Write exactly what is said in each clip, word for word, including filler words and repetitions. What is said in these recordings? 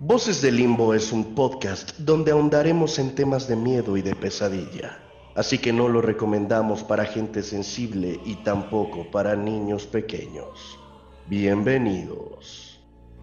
Voces del Limbo es un podcast donde ahondaremos en temas de miedo y de pesadilla, así que no lo recomendamos para gente sensible y tampoco para niños pequeños. Bienvenidos.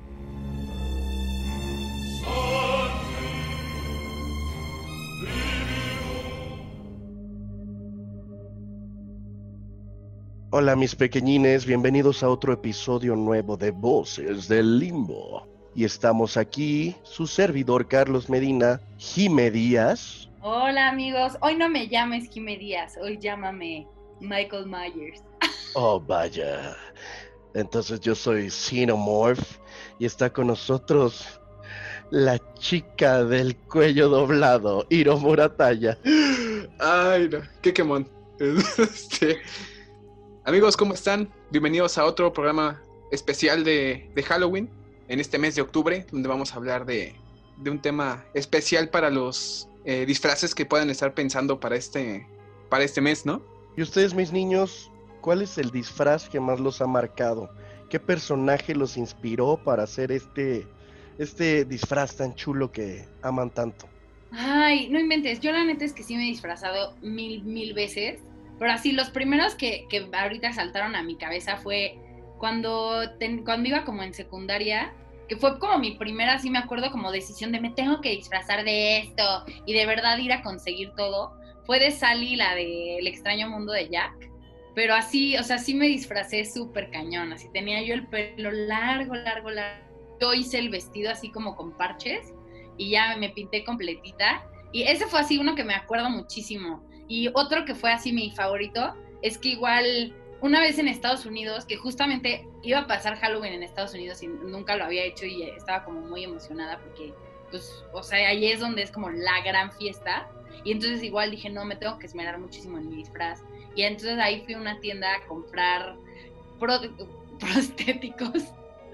Hola mis pequeñines, bienvenidos a otro episodio nuevo de Voces del Limbo. Y estamos aquí, su servidor Carlos Medina, Jime Díaz. Hola amigos, hoy no me llames Jime Díaz, hoy llámame Michael Myers. Oh, vaya. Entonces yo soy Xenomorph y está con nosotros la chica del cuello doblado, Hiro Murataya. Ay, no, qué quemón. Este, amigos, ¿cómo están? Bienvenidos a otro programa especial de, de Halloween en este mes de octubre, donde vamos a hablar de, de un tema especial para los eh, disfraces que puedan estar pensando para este, para este mes, ¿no? Y ustedes, mis niños, ¿cuál es el disfraz que más los ha marcado? ¿Qué personaje los inspiró para hacer este, este disfraz tan chulo que aman tanto? Ay, no inventes, yo la neta es que sí me he disfrazado mil, mil veces, pero así los primeros que, que ahorita saltaron a mi cabeza fue cuando, ten, cuando iba como en secundaria, que fue como mi primera, sí me acuerdo, como decisión de me tengo que disfrazar de esto y de verdad ir a conseguir todo, fue de Sally, la de El extraño mundo de Jack. Pero así, o sea, sí me disfracé súper cañón, así tenía yo el pelo largo, largo, largo. Yo hice el vestido así como con parches y ya me pinté completita. Y ese fue así uno que me acuerdo muchísimo. Y otro que fue así mi favorito es que igual una vez en Estados Unidos, que justamente iba a pasar Halloween en Estados Unidos y nunca lo había hecho y estaba como muy emocionada porque, pues, o sea, ahí es donde es como la gran fiesta. Y entonces igual dije, no, me tengo que esmerar muchísimo en mi disfraz. Y entonces ahí fui a una tienda a comprar pro, prostéticos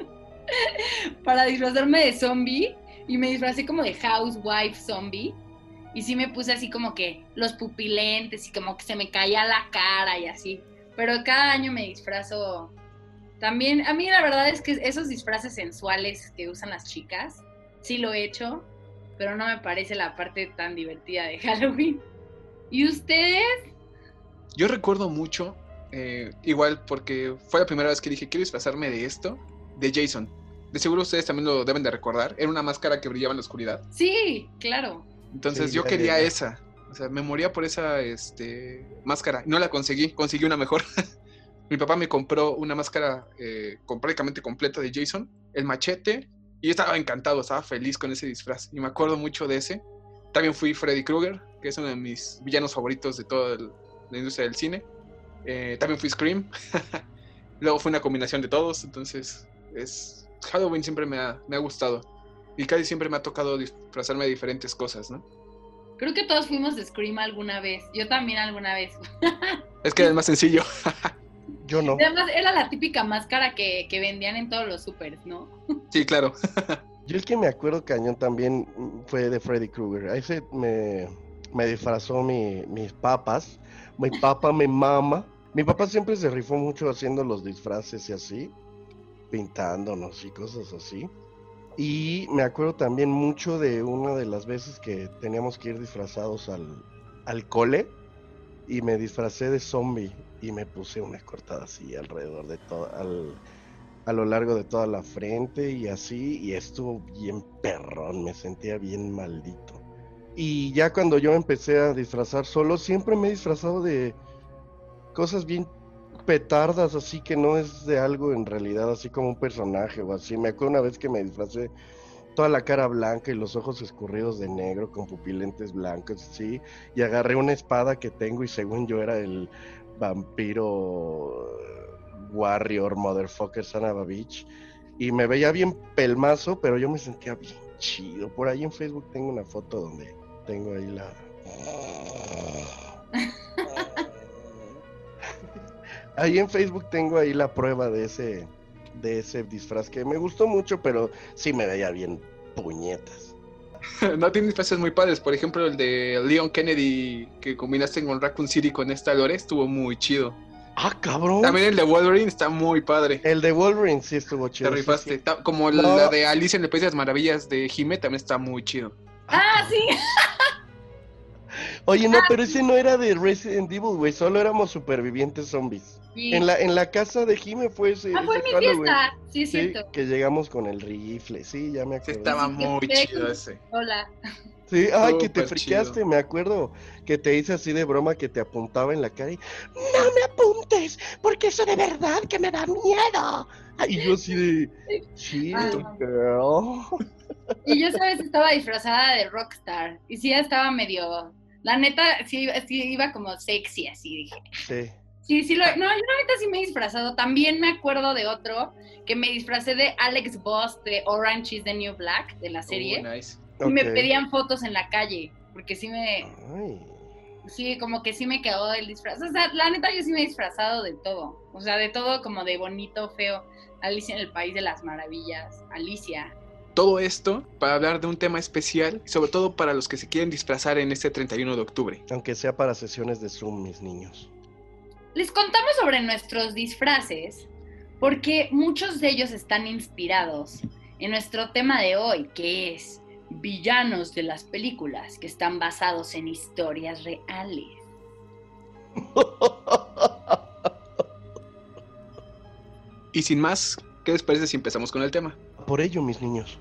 para disfrazarme de zombie y me disfracé como de housewife zombie y sí me puse así como que los pupilentes y como que se me caía la cara y así, pero cada año me disfrazo también. A mí la verdad es que esos disfraces sensuales que usan las chicas sí lo he hecho, pero no me parece la parte tan divertida de Halloween. ¿Y ustedes? Yo recuerdo mucho, eh, igual porque fue la primera vez que dije, quiero disfrazarme de esto, de Jason. De seguro ustedes también lo deben de recordar. Era una máscara que brillaba en la oscuridad. Sí, claro. Entonces Sí, yo ya, quería ya, ya. esa. O sea, me moría por esa este, máscara. No la conseguí, conseguí una mejor. Mi papá me compró una máscara eh, con prácticamente completa de Jason, el machete, y yo estaba encantado, estaba feliz con ese disfraz. Y me acuerdo mucho de ese. También fui Freddy Krueger, que es uno de mis villanos favoritos de toda el, la industria del cine. Eh, también fui Scream. Luego fue una combinación de todos. Entonces, es Halloween siempre me ha, me ha gustado. Y casi siempre me ha tocado disfrazarme de diferentes cosas, ¿no? Creo que todos fuimos de Scream alguna vez. Yo también alguna vez. Es que es más sencillo. Yo no. Además, era la típica máscara que, que vendían en todos los supers, ¿no? Sí, claro. Yo el que me acuerdo cañón también mm, fue de Freddy Krueger. Ahí se me, me disfrazó mi, mis papas. Mi papá, mi mamá. Mi papá siempre se rifó mucho haciendo los disfraces y así, pintándonos y cosas así. Y me acuerdo también mucho de una de las veces que teníamos que ir disfrazados al, al cole y me disfracé de zombie y me puse una cortada así alrededor de todo, al, a lo largo de toda la frente y así, y estuvo bien perrón, me sentía bien maldito. Y ya cuando yo empecé a disfrazar solo, siempre me he disfrazado de cosas bien petardas, así que no es de algo en realidad, así como un personaje o así. Me acuerdo una vez que me disfracé toda la cara blanca y los ojos escurridos de negro con pupilentes blancos, sí, y agarré una espada que tengo y según yo era el vampiro warrior motherfucker son of a bitch y me veía bien pelmazo, pero yo me sentía bien chido. Por ahí en Facebook tengo una foto donde tengo ahí la ahí en Facebook tengo ahí la prueba de ese de ese disfraz que me gustó mucho, pero sí me veía bien puñetas. No, tiene disfraces muy padres. Por ejemplo, el de Leon Kennedy que combinaste con Raccoon City con esta Lore estuvo muy chido. Ah, cabrón. También el de Wolverine está muy padre. El de Wolverine sí estuvo Te chido. rifaste. Sí, sí. Ta- Como No. la de Alicia en el País de las Maravillas de Jime también está muy chido. Ah, sí. Oye, no, pero ese no era de Resident Evil, güey. Solo éramos supervivientes zombies. Sí. En la, en la casa de Jime fue ese, Ah, fue ese mi Halloween. fiesta. Sí, es Sí, cierto. que llegamos con el rifle. Sí, ya me Sí, acuerdo. estaba Sí, que muy fue chido con- ese. Hola. Sí, ay, que te Súper friqueaste, chido. me acuerdo. Que te hice así de broma que te apuntaba en la cara y no me apuntes, porque eso de verdad que me da miedo. Y yo así de chill, Ah. girl. Y yo, sabes, estaba disfrazada de rockstar. Y sí, ya estaba medio. La neta, sí, sí iba como sexy, así dije. Sí. Sí, sí, lo, no, yo la neta sí me he disfrazado. También me acuerdo de otro que me disfracé de Alex Boss de Orange is the New Black, de la serie. Uh, nice. Y me Ok. pedían fotos en la calle, porque sí me, Ay. sí, como que sí me quedó el disfraz. O sea, la neta yo sí me he disfrazado de todo. O sea, de todo como de bonito, feo. Alicia en el País de las Maravillas, Alicia. Todo esto para hablar de un tema especial, sobre todo para los que se quieren disfrazar en este treinta y uno de octubre. Aunque sea para sesiones de Zoom, mis niños. Les contamos sobre nuestros disfraces porque muchos de ellos están inspirados en nuestro tema de hoy, que es villanos de las películas que están basados en historias reales. Y sin más, ¿qué les parece si empezamos con el tema? Por ello, mis niños.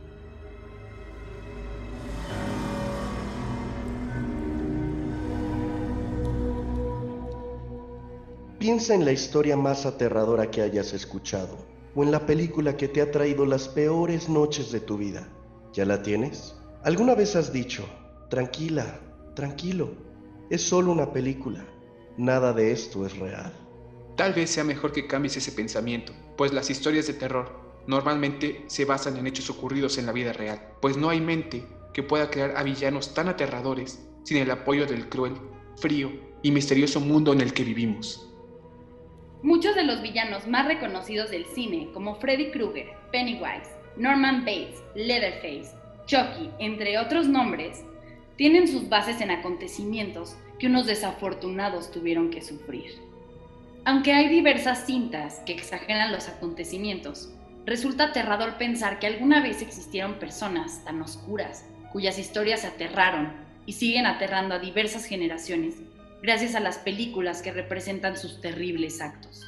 Piensa en la historia más aterradora que hayas escuchado, o en la película que te ha traído las peores noches de tu vida. ¿Ya la tienes? ¿Alguna vez has dicho, tranquila, tranquilo, es solo una película, nada de esto es real? Tal vez sea mejor que cambies ese pensamiento, pues las historias de terror normalmente se basan en hechos ocurridos en la vida real, pues no hay mente que pueda crear a villanos tan aterradores sin el apoyo del cruel, frío y misterioso mundo en el que vivimos. Muchos de los villanos más reconocidos del cine, como Freddy Krueger, Pennywise, Norman Bates, Leatherface, Chucky, entre otros nombres, tienen sus bases en acontecimientos que unos desafortunados tuvieron que sufrir. Aunque hay diversas cintas que exageran los acontecimientos, resulta aterrador pensar que alguna vez existieron personas tan oscuras cuyas historias aterraron y siguen aterrando a diversas generaciones gracias a las películas que representan sus terribles actos.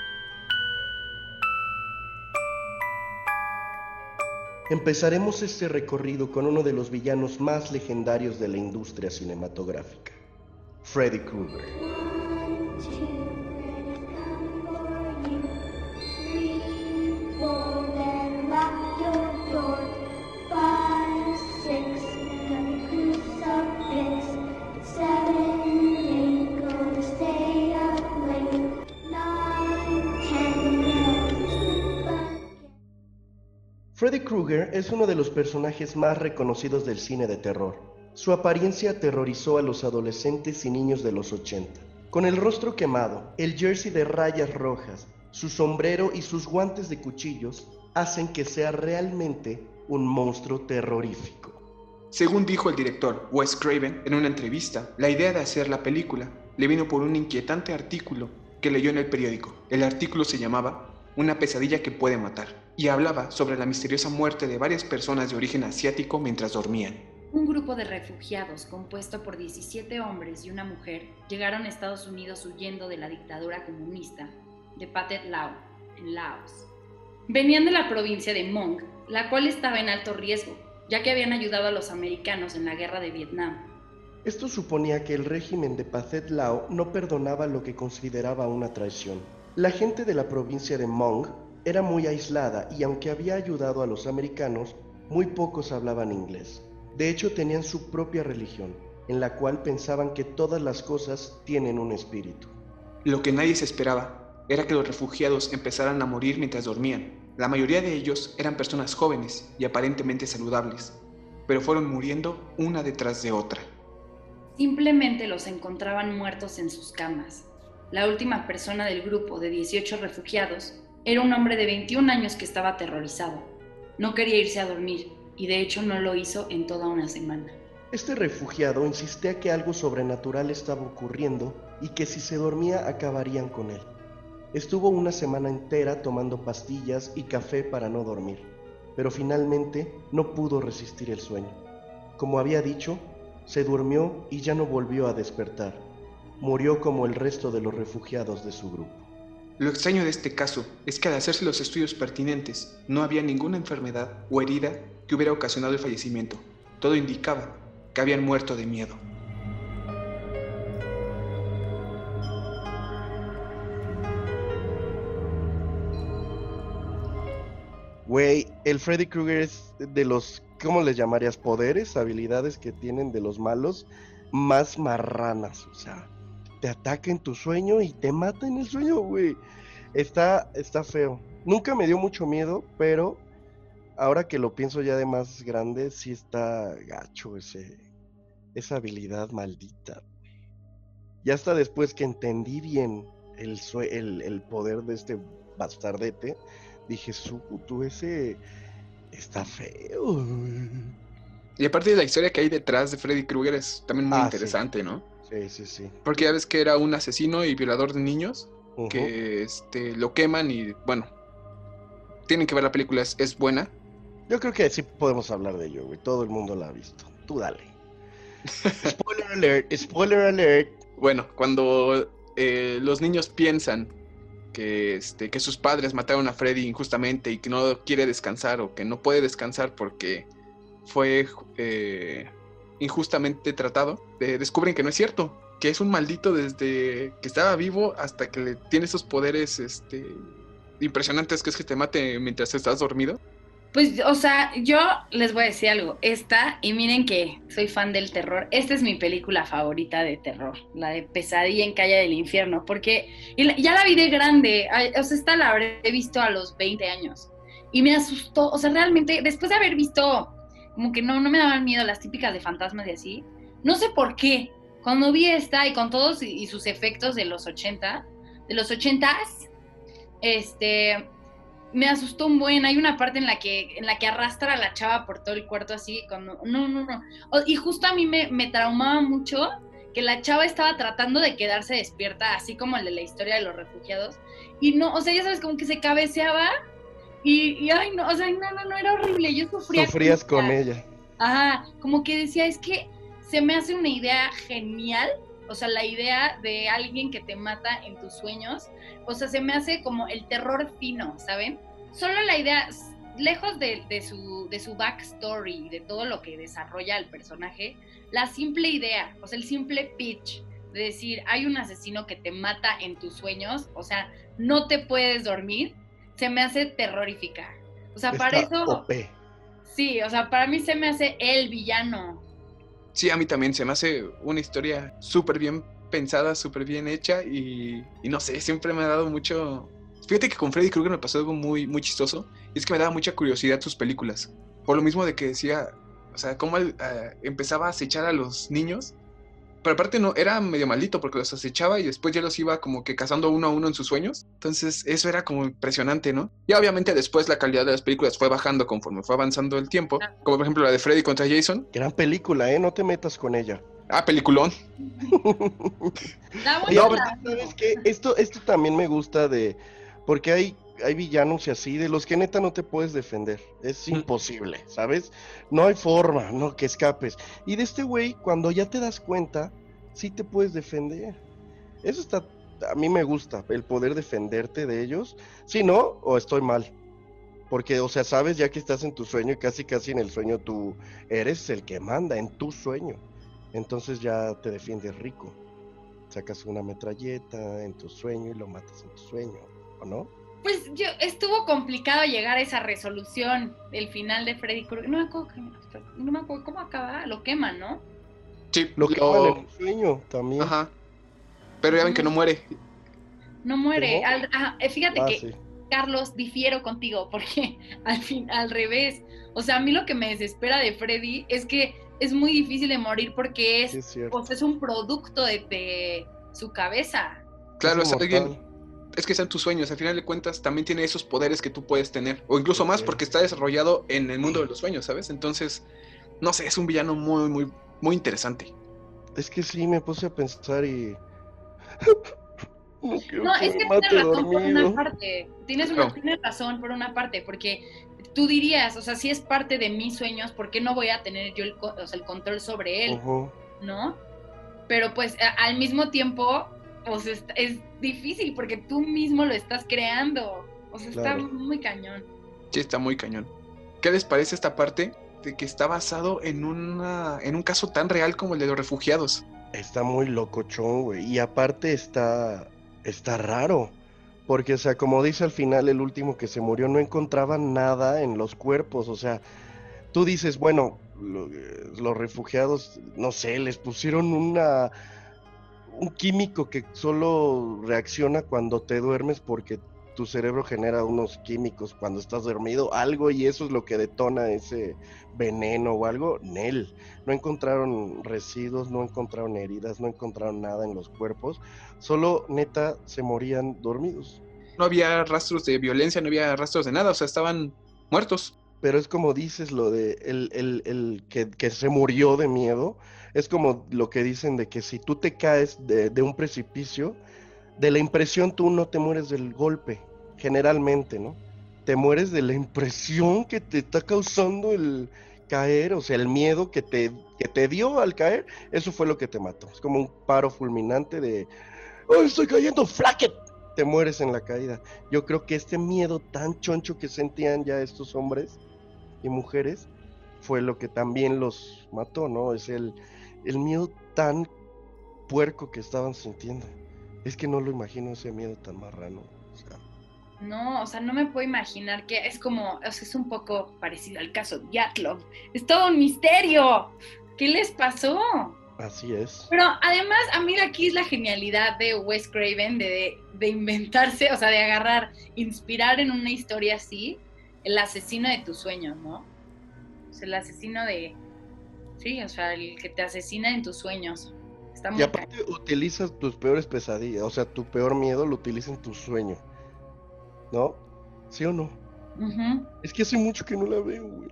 Empezaremos este recorrido con uno de los villanos más legendarios de la industria cinematográfica, Freddy Krueger. Freddy Krueger es uno de los personajes más reconocidos del cine de terror. Su apariencia aterrorizó a los adolescentes y niños de los ochenta. Con el rostro quemado, el jersey de rayas rojas, su sombrero y sus guantes de cuchillos hacen que sea realmente un monstruo terrorífico. Según dijo el director Wes Craven en una entrevista, la idea de hacer la película le vino por un inquietante artículo que leyó en el periódico. El artículo se llamaba Una pesadilla que puede matar y hablaba sobre la misteriosa muerte de varias personas de origen asiático mientras dormían. Un grupo de refugiados compuesto por diecisiete hombres y una mujer llegaron a Estados Unidos huyendo de la dictadura comunista de Pathet Lao, en Laos. Venían de la provincia de Mong, la cual estaba en alto riesgo, ya que habían ayudado a los americanos en la guerra de Vietnam. Esto suponía que el régimen de Pathet Lao no perdonaba lo que consideraba una traición. La gente de la provincia de Mong era muy aislada y aunque había ayudado a los americanos, muy pocos hablaban inglés. De hecho, tenían su propia religión, en la cual pensaban que todas las cosas tienen un espíritu. Lo que nadie se esperaba era que los refugiados empezaran a morir mientras dormían. La mayoría de ellos eran personas jóvenes y aparentemente saludables, pero fueron muriendo una detrás de otra. Simplemente los encontraban muertos en sus camas. La última persona del grupo de dieciocho refugiados era un hombre de veintiún años que estaba aterrorizado. No quería irse a dormir y de hecho no lo hizo en toda una semana. Este refugiado insistía que algo sobrenatural estaba ocurriendo y que si se dormía acabarían con él. Estuvo una semana entera tomando pastillas y café para no dormir, pero finalmente no pudo resistir el sueño. Como había dicho, se durmió y ya no volvió a despertar. Murió como el resto de los refugiados de su grupo. Lo extraño de este caso es que al hacerse los estudios pertinentes, no había ninguna enfermedad o herida que hubiera ocasionado el fallecimiento. Todo indicaba que habían muerto de miedo. Güey, el Freddy Krueger es de los, ¿cómo les llamarías? Poderes, habilidades que tienen de los malos más marranas. O sea, te ataca en tu sueño y te mata en el sueño, güey. Está, está feo. Nunca me dio mucho miedo, pero ahora que lo pienso ya de más grande, sí está gacho ese, esa habilidad maldita. Y hasta después que entendí bien el, sue- el, el poder de este bastardete, dije, su puto, ese está feo. Y aparte de la historia que hay detrás de Freddy Krueger es también muy Ah, interesante, sí. ¿no? Sí, sí, sí. Porque ya ves que era un asesino y violador de niños Ujú. que este, lo queman y, bueno, tienen que ver la película, es, es buena. Yo creo que sí podemos hablar de ello, güey. Todo el mundo la ha visto. Tú dale. Spoiler alert, spoiler alert. Bueno, cuando eh, los niños piensan que, este, que sus padres mataron a Freddy injustamente y que no quiere descansar o que no puede descansar porque fue eh, injustamente tratado, eh, descubren que no es cierto, que es un maldito desde que estaba vivo hasta que le tiene esos poderes este, impresionantes, que es que te mate mientras estás dormido. Pues, o sea, yo les voy a decir algo. Esta, y miren que soy fan del terror, esta es mi película favorita de terror, la de Pesadilla en Calle del Infierno, porque y la- ya la vi de grande, ay, o sea, esta la habré visto a los veinte años, y me asustó, o sea, realmente, después de haber visto, como que no, no me daban miedo las típicas de fantasmas y así, no sé por qué, cuando vi esta y con todos y, y sus efectos de los ochenta, de los ochentas, este... me asustó un buen, hay una parte en la que en la que arrastra a la chava por todo el cuarto así, cuando, no, no, no, o, y justo a mí me, me traumaba mucho que la chava estaba tratando de quedarse despierta, así como el de la historia de los refugiados, y no, o sea, ya sabes, como que se cabeceaba, y, y ay, no, o sea, no, no, no, era horrible, yo sufría. Sufrías con ella. Ajá, como que decía, es que se me hace una idea genial, o sea, la idea de alguien que te mata en tus sueños, o sea, se me hace como el terror fino, ¿saben? Solo la idea, lejos de, de, su, de su backstory, de todo lo que desarrolla el personaje, la simple idea, o sea, el simple pitch de decir, hay un asesino que te mata en tus sueños, o sea, no te puedes dormir, se me hace terrorífica. O sea, Está para eso... O P. Sí, o sea, para mí se me hace el villano. Sí, a mí también se me hace una historia súper bien pensada, súper bien hecha y, y no sé, siempre me ha dado mucho... Fíjate que con Freddy Krueger me pasó algo muy, muy chistoso y es que me daba mucha curiosidad sus películas. Por lo mismo de que decía, o sea, cómo él uh, empezaba a acechar a los niños, pero aparte no, era medio maldito porque los acechaba y después ya los iba como que cazando uno a uno en sus sueños. Entonces eso era como impresionante, ¿no? Y obviamente después la calidad de las películas fue bajando conforme fue avanzando el tiempo, como por ejemplo la de Freddy contra Jason. Gran película, ¿eh? No te metas con ella. Ah, peliculón. La Y no, aparte, ¿sabes qué? Esto, esto también me gusta de... Porque hay, hay villanos y así, de los que neta no te puedes defender. Es imposible, ¿sabes? No hay forma, no, que escapes. Y de este güey, cuando ya te das cuenta, sí te puedes defender. Eso está... A mí me gusta, el poder defenderte de ellos. Si no, o estoy mal. Porque, o sea, sabes, ya que estás en tu sueño y casi casi en el sueño tú eres el que manda en tu sueño. Entonces ya te defiendes rico. Sacas una metralleta en tu sueño y lo matas en tu sueño, ¿o no? Pues yo, estuvo complicado llegar a esa resolución del final de Freddy Krueger. No me acuerdo, no me acuerdo cómo acaba, lo queman, ¿no? Sí, Lo queman en el sueño también. Ajá. Pero ya ven que no muere. No muere. ¿Cómo? Al, ajá, fíjate Ah, que, sí. Carlos, difiero contigo, porque al fin, al revés. O sea, a mí lo que me desespera de Freddy es que es muy difícil de morir porque es, Sí, es cierto. o sea, es un producto de, de su cabeza. Claro, Es es alguien. inmortal. Es que están tus sueños, al final de cuentas también tiene esos poderes que tú puedes tener, o incluso más Ok. porque está desarrollado en el mundo de los sueños, ¿sabes? Entonces, no sé, es un villano muy, muy, muy interesante. Es que sí, me puse a pensar y... No quiero No, que es me que mate tienes razón por una dormido. parte. Tienes, una, Claro. tienes razón por una parte, porque tú dirías, o sea, si es parte de mis sueños, ¿por qué no voy a tener yo el, co- o sea, el control sobre él? Ujú. ¿No? Pero pues a- al mismo tiempo, o sea, es, es difícil porque tú mismo lo estás creando. O sea, está Claro. muy cañón. Sí, está muy cañón. ¿Qué les parece esta parte de que está basado en, una, en un caso tan real como el de los refugiados? Está muy locochón, güey. Y aparte está, está raro. Porque, o sea, como dice al final el último que se murió, no encontraban nada en los cuerpos. O sea, tú dices, bueno, lo- eh, los refugiados, no sé, les pusieron una, un químico que solo reacciona cuando te duermes porque tu cerebro genera unos químicos cuando estás dormido, algo, y eso es lo que detona ese veneno o algo. Nel, no encontraron residuos, no encontraron heridas, no encontraron nada en los cuerpos, solo neta se morían dormidos. No había rastros de violencia, no había rastros de nada, o sea, estaban muertos. Pero es como dices lo de el, el, el que, que se murió de miedo, es como lo que dicen de que si tú te caes de, de un precipicio, de la impresión tú no te mueres del golpe, generalmente, ¿no? Te mueres de la impresión que te está causando el caer, o sea, el miedo que te, que te dio al caer, eso fue lo que te mató. Es como un paro fulminante de, ¡oh, estoy cayendo, flacket! Te mueres en la caída. Yo creo que este miedo tan choncho que sentían ya estos hombres y mujeres fue lo que también los mató, ¿no? Es el, el miedo tan puerco que estaban sintiendo. Es que no lo imagino ese miedo tan marrano. O sea, No, o sea, no me puedo imaginar que es como, o sea, es un poco parecido al caso de Yatlov. Es todo un misterio. ¿Qué les pasó? así es. Pero además, a mí aquí es la genialidad de Wes Craven de, de, de inventarse, o sea, de agarrar, inspirar en una historia así, el asesino de tus sueños, ¿no? O sea, el asesino de, sí, o sea, el que te asesina en tus sueños. Está Y muy cañón. aparte utilizas tus peores pesadillas, o sea, tu peor miedo lo utiliza en tu sueño, ¿no? ¿Sí o no? Uh-huh. Es que hace mucho que no la veo, güey.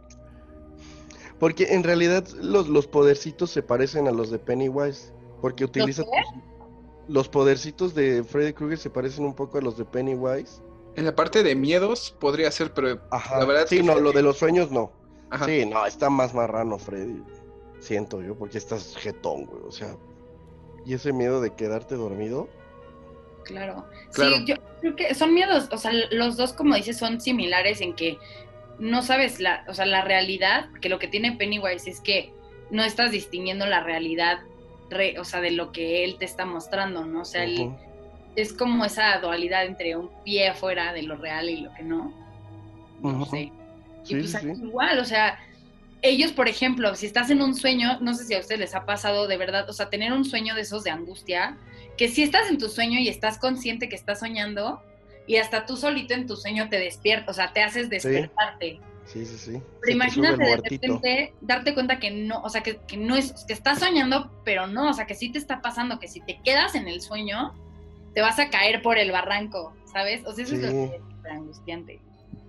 Porque en realidad los, los podercitos se parecen a los de Pennywise. Porque ¿Lo utiliza sé? tus... Los podercitos de Freddy Krueger se parecen un poco a los de Pennywise. En la parte de miedos podría ser, pero la Ajá. verdad es Sí, que no, lo de Freddy, los sueños no. ajá, Sí, no, está más marrano Freddy. Siento yo, porque estás jetón, güey. O sea, y ese miedo de quedarte dormido. Claro. claro, Sí, yo creo que son miedos, o sea, los dos, como dices, son similares en que no sabes la, o sea, la realidad, porque lo que tiene Pennywise es que no estás distinguiendo la realidad, re, o sea, de lo que él te está mostrando, ¿no? O sea, él, Ujú, es como esa dualidad entre un pie afuera de lo real y lo que no, no ujú. sé. Y Sí, pues sí, aquí sí. igual, o sea, ellos, por ejemplo, si estás en un sueño, no sé si a ustedes les ha pasado de verdad, o sea, tener un sueño de esos de angustia, que si estás en tu sueño y estás consciente que estás soñando, y hasta tú solito en tu sueño te despiertas, o sea, te haces Sí, despertarte. sí, sí, sí. Pero Se te sube el imagínate de muertito. repente darte cuenta que no, o sea, que, que no es, que estás soñando, pero no, o sea, que sí te está pasando, que si te quedas en el sueño, te vas a caer por el barranco, ¿sabes? O sea, eso es lo que Sí. es súper angustiante.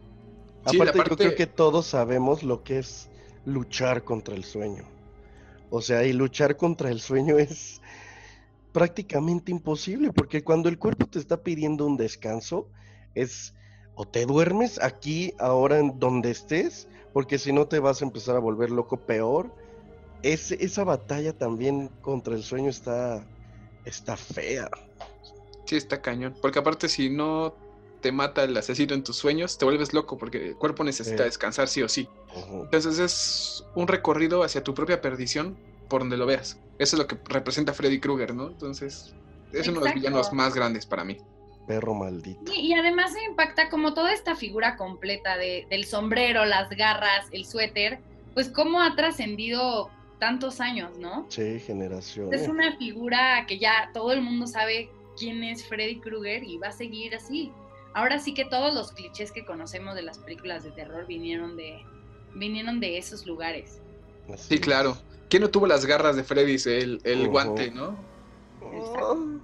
sí, la Aparte, yo creo parte, que todos sabemos lo que es luchar contra el sueño. O sea, y luchar contra el sueño es prácticamente imposible, porque cuando el cuerpo te está pidiendo un descanso, es o te duermes aquí, ahora en donde estés, porque si no te vas a empezar a volver loco peor. Es, esa batalla también contra el sueño está, está fea. sí está cañón, porque aparte si no te mata el asesino en tus sueños, te vuelves loco, porque el cuerpo necesita Eh, descansar sí o sí. ujú. Entonces es un recorrido hacia tu propia perdición por donde lo veas. Eso es lo que representa Freddy Krueger, ¿no? Entonces es uno de los villanos Exacto. más grandes para mí. Perro maldito. Y, y además me impacta como toda esta figura completa de, del sombrero, las garras, el suéter, pues cómo ha trascendido tantos años, ¿no? Sí, Es generaciones. una figura que ya todo el mundo sabe quién es Freddy Krueger y va a seguir así. Ahora sí que todos los clichés que conocemos de las películas de terror vinieron de, vinieron de esos lugares. Así Sí, claro. es. ¿Quién no tuvo las garras de Freddy? El, el Ujú. guante, ¿no? Exacto.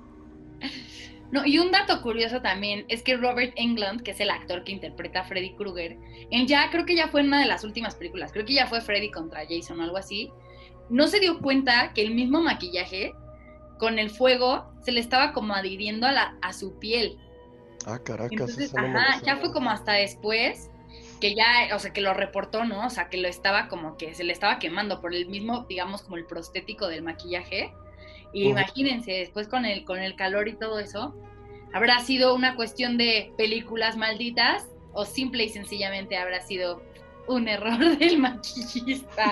No, y un dato curioso también es que Robert Englund, que es el actor que interpreta a Freddy Krueger, él ya, creo que ya fue en una de las últimas películas, creo que ya fue Freddy contra Jason o algo así, no se dio cuenta que el mismo maquillaje con el fuego se le estaba como adhiriendo a, la, a su piel. Ah, caracas. Entonces, no ajá, ya fue como hasta después que ya, o sea, que lo reportó, ¿no? O sea, que lo estaba como que se le estaba quemando por el mismo, digamos, como el prostético del maquillaje. Y uh-huh. Imagínense, después con el, con el calor y todo eso, ¿habrá sido una cuestión de películas malditas o simple y sencillamente habrá sido un error del maquillista?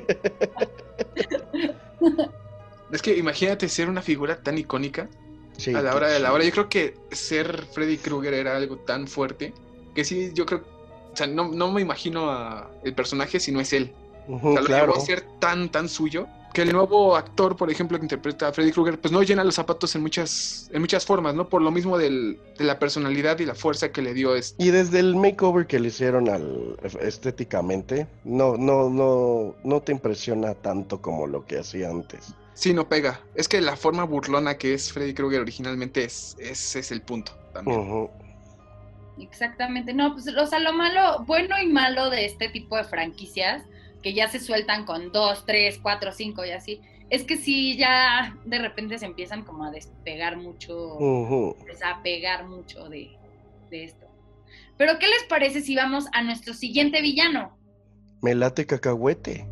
Es que imagínate ser una figura tan icónica. Sí, a la hora de la hora. Yo creo que ser Freddy Krueger era algo tan fuerte que sí, yo creo, o sea, no, no me imagino a el personaje si no es él. Uh-huh, o sea, lo claro. llevó a ser tan, tan suyo que el nuevo actor, por ejemplo, que interpreta a Freddy Krueger, pues no llena los zapatos en muchas, en muchas formas, ¿no? Por lo mismo del, de la personalidad y la fuerza que le dio este. Y desde el makeover que le hicieron al, estéticamente, no, no, no, no te impresiona tanto como lo que hacía antes. Sí, no pega. Es que la forma burlona que es Freddy Krueger originalmente es, es, es el punto también. Uh-huh. Exactamente. No, pues, o sea, lo malo, bueno y malo de este tipo de franquicias, que ya se sueltan con dos, tres, cuatro, cinco y así, es que sí, ya de repente se empiezan como a despegar mucho, uh-huh. a pegar mucho de, de esto. Pero, ¿qué les parece si vamos a nuestro siguiente villano? Me late cacahuete.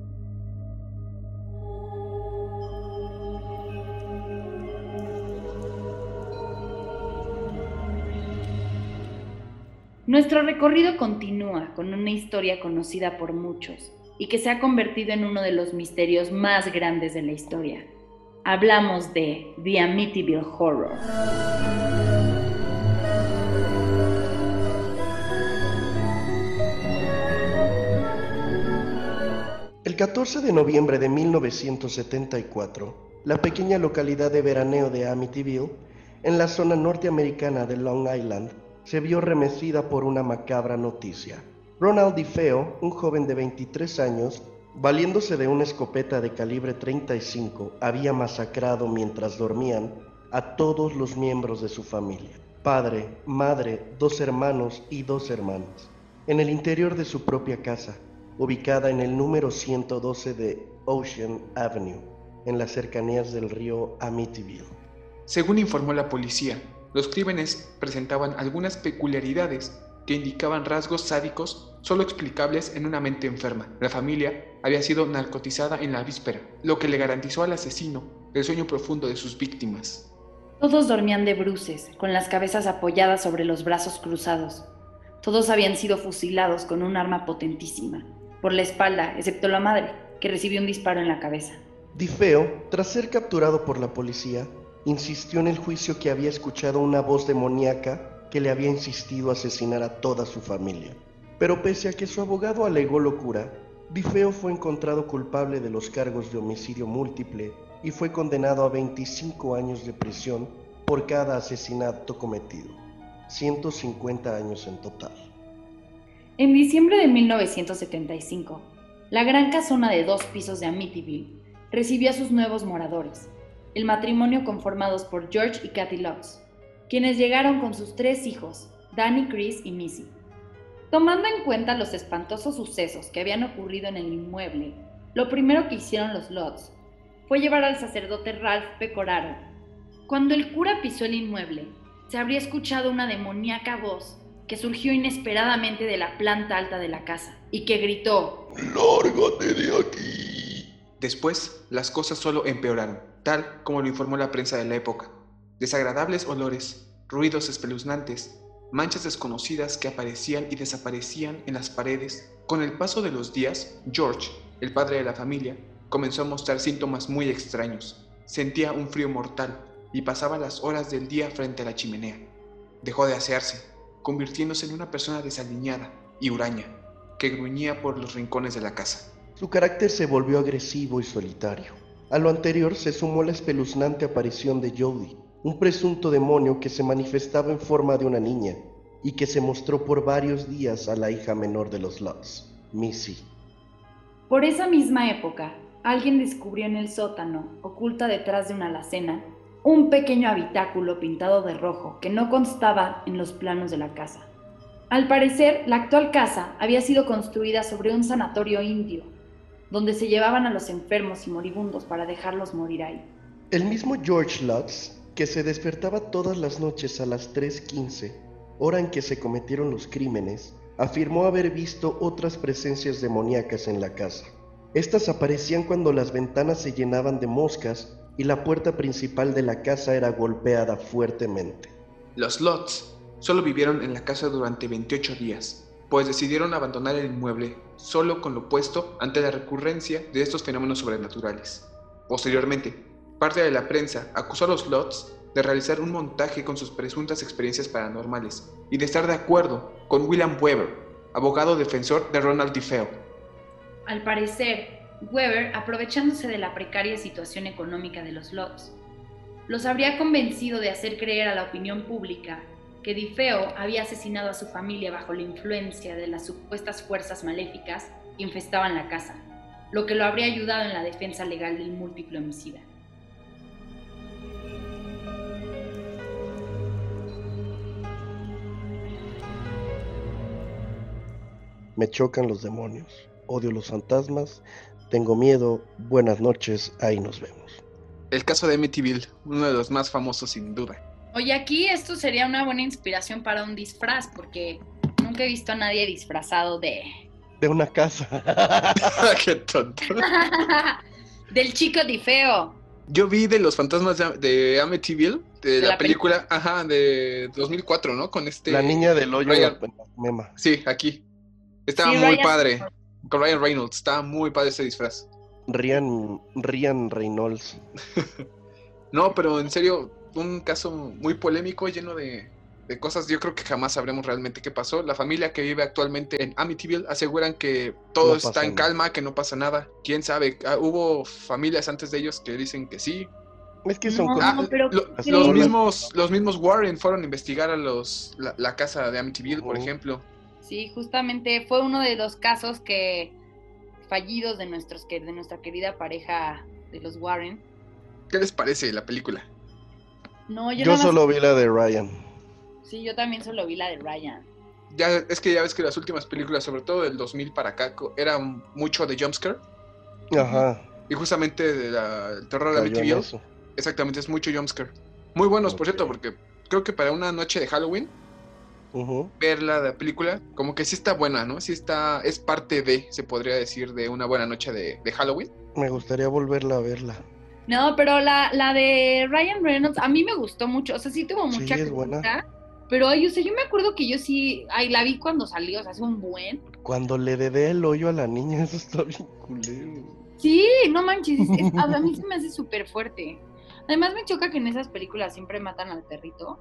Nuestro recorrido continúa con una historia conocida por muchos y que se ha convertido en uno de los misterios más grandes de la historia. Hablamos de The Amityville Horror. El catorce de noviembre de mil novecientos setenta y cuatro, la pequeña localidad de veraneo de Amityville, en la zona norteamericana de Long Island, se vio remecida por una macabra noticia. Ronald DeFeo, un joven de veintitrés años, valiéndose de una escopeta de calibre treinta y cinco, había masacrado mientras dormían a todos los miembros de su familia: padre, madre, dos hermanos y dos hermanas, en el interior de su propia casa, ubicada en el número ciento doce de Ocean Avenue, en las cercanías del río Amityville. Según informó la policía, los crímenes presentaban algunas peculiaridades que indicaban rasgos sádicos solo explicables en una mente enferma. La familia había sido narcotizada en la víspera, lo que le garantizó al asesino el sueño profundo de sus víctimas. Todos dormían de bruces, con las cabezas apoyadas sobre los brazos cruzados. Todos habían sido fusilados con un arma potentísima, por la espalda, excepto la madre, que recibió un disparo en la cabeza. DeFeo, tras ser capturado por la policía, insistió en el juicio que había escuchado una voz demoníaca que le había insistido a asesinar a toda su familia. Pero pese a que su abogado alegó locura, DeFeo fue encontrado culpable de los cargos de homicidio múltiple y fue condenado a veinticinco años de prisión por cada asesinato cometido, ciento cincuenta años en total. En diciembre de mil novecientos setenta y cinco, la gran casona de dos pisos de Amityville recibió a sus nuevos moradores, el matrimonio conformados por George y Kathy Lux, quienes llegaron con sus tres hijos, Danny, Chris y Missy. Tomando en cuenta los espantosos sucesos que habían ocurrido en el inmueble, lo primero que hicieron los Lutz fue llevar al sacerdote Ralph Pecoraro. Cuando el cura pisó el inmueble, se habría escuchado una demoníaca voz que surgió inesperadamente de la planta alta de la casa y que gritó: ¡Lárgate de aquí! Después, las cosas solo empeoraron, tal como lo informó la prensa de la época. Desagradables olores, ruidos espeluznantes, manchas desconocidas que aparecían y desaparecían en las paredes. Con el paso de los días, George, el padre de la familia, comenzó a mostrar síntomas muy extraños. Sentía un frío mortal y pasaba las horas del día frente a la chimenea. Dejó de asearse, convirtiéndose en una persona desaliñada y huraña, que gruñía por los rincones de la casa. Su carácter se volvió agresivo y solitario. A lo anterior se sumó la espeluznante aparición de Jody, un presunto demonio que se manifestaba en forma de una niña y que se mostró por varios días a la hija menor de los Lutz, Missy. Por esa misma época, alguien descubrió en el sótano, oculta detrás de una alacena, un pequeño habitáculo pintado de rojo que no constaba en los planos de la casa. Al parecer, la actual casa había sido construida sobre un sanatorio indio, donde se llevaban a los enfermos y moribundos para dejarlos morir ahí. El mismo George Lutz, que se despertaba todas las noches a las tres quince, hora en que se cometieron los crímenes, afirmó haber visto otras presencias demoníacas en la casa. Estas aparecían cuando las ventanas se llenaban de moscas y la puerta principal de la casa era golpeada fuertemente. Los Lutz solo vivieron en la casa durante veintiocho días, pues decidieron abandonar el inmueble solo con lo puesto ante la recurrencia de estos fenómenos sobrenaturales. Posteriormente, parte de la prensa acusó a los Lutz de realizar un montaje con sus presuntas experiencias paranormales y de estar de acuerdo con William Weber, abogado defensor de Ronald DeFeo. Al parecer, Weber, aprovechándose de la precaria situación económica de los Lutz, los habría convencido de hacer creer a la opinión pública que DeFeo había asesinado a su familia bajo la influencia de las supuestas fuerzas maléficas que infestaban la casa, lo que lo habría ayudado en la defensa legal del múltiple homicida. Me chocan los demonios, odio los fantasmas, tengo miedo, buenas noches, ahí nos vemos. El caso de Amityville, uno de los más famosos sin duda. Oye, aquí esto sería una buena inspiración para un disfraz, porque nunca he visto a nadie disfrazado de... De una casa. ¡Qué tonto! Del chico DeFeo. Yo vi de los fantasmas de, de Amityville, de, De la, la película, película, ajá, de dos mil cuatro, ¿no? Con este... La niña del hoyo Ryan... en la mema. Sí, aquí. Estaba Sí, muy Ryan... padre. Con Ryan Reynolds, estaba muy padre ese disfraz. Ryan, Ryan Reynolds. No, pero en serio, un caso muy polémico, lleno de, de cosas. Yo creo que jamás sabremos realmente qué pasó. La familia que vive actualmente en Amityville aseguran que todo No está pasa en nada. calma, que no pasa nada. ¿Quién sabe? Ah, hubo familias antes de ellos que dicen que sí. Es que son No, cosas. Ah, pero lo- ¿qué los crees? mismos los mismos Warren fueron a investigar a los la, la casa de Amityville, por Ujú. ejemplo. Sí, justamente fue uno de los casos que fallidos de nuestros que de nuestra querida pareja de los Warren. ¿Qué les parece la película? No, yo, Yo nada más- solo vi la de Ryan. Sí, yo también solo vi la de Ryan. Ya es que ya ves que las últimas películas, sobre todo del dos mil para acá, co- eran mucho de jumpscare. Ajá. Y justamente de la, el terror de Cayó en Amityville, eso. exactamente, es mucho jumpscare. Muy buenos, por Ok. cierto, porque creo que para una noche de Halloween, Ujú. ver la, la película, como que sí está buena, ¿no? Sí está, es parte de, se podría decir, de una buena noche de, de Halloween. Me gustaría volverla a verla. No, pero la, la de Ryan Reynolds a mí me gustó mucho. O sea, sí tuvo Sí, mucha es buena. crítica. Pero, ay, o sea, yo me acuerdo que yo sí, ay, la vi cuando salió, o sea, hace un buen. Cuando le dedé el hoyo a la niña, eso está bien culero. Sí, no manches, es- es- a mí se me hace súper fuerte. Además me choca que en esas películas siempre matan al perrito.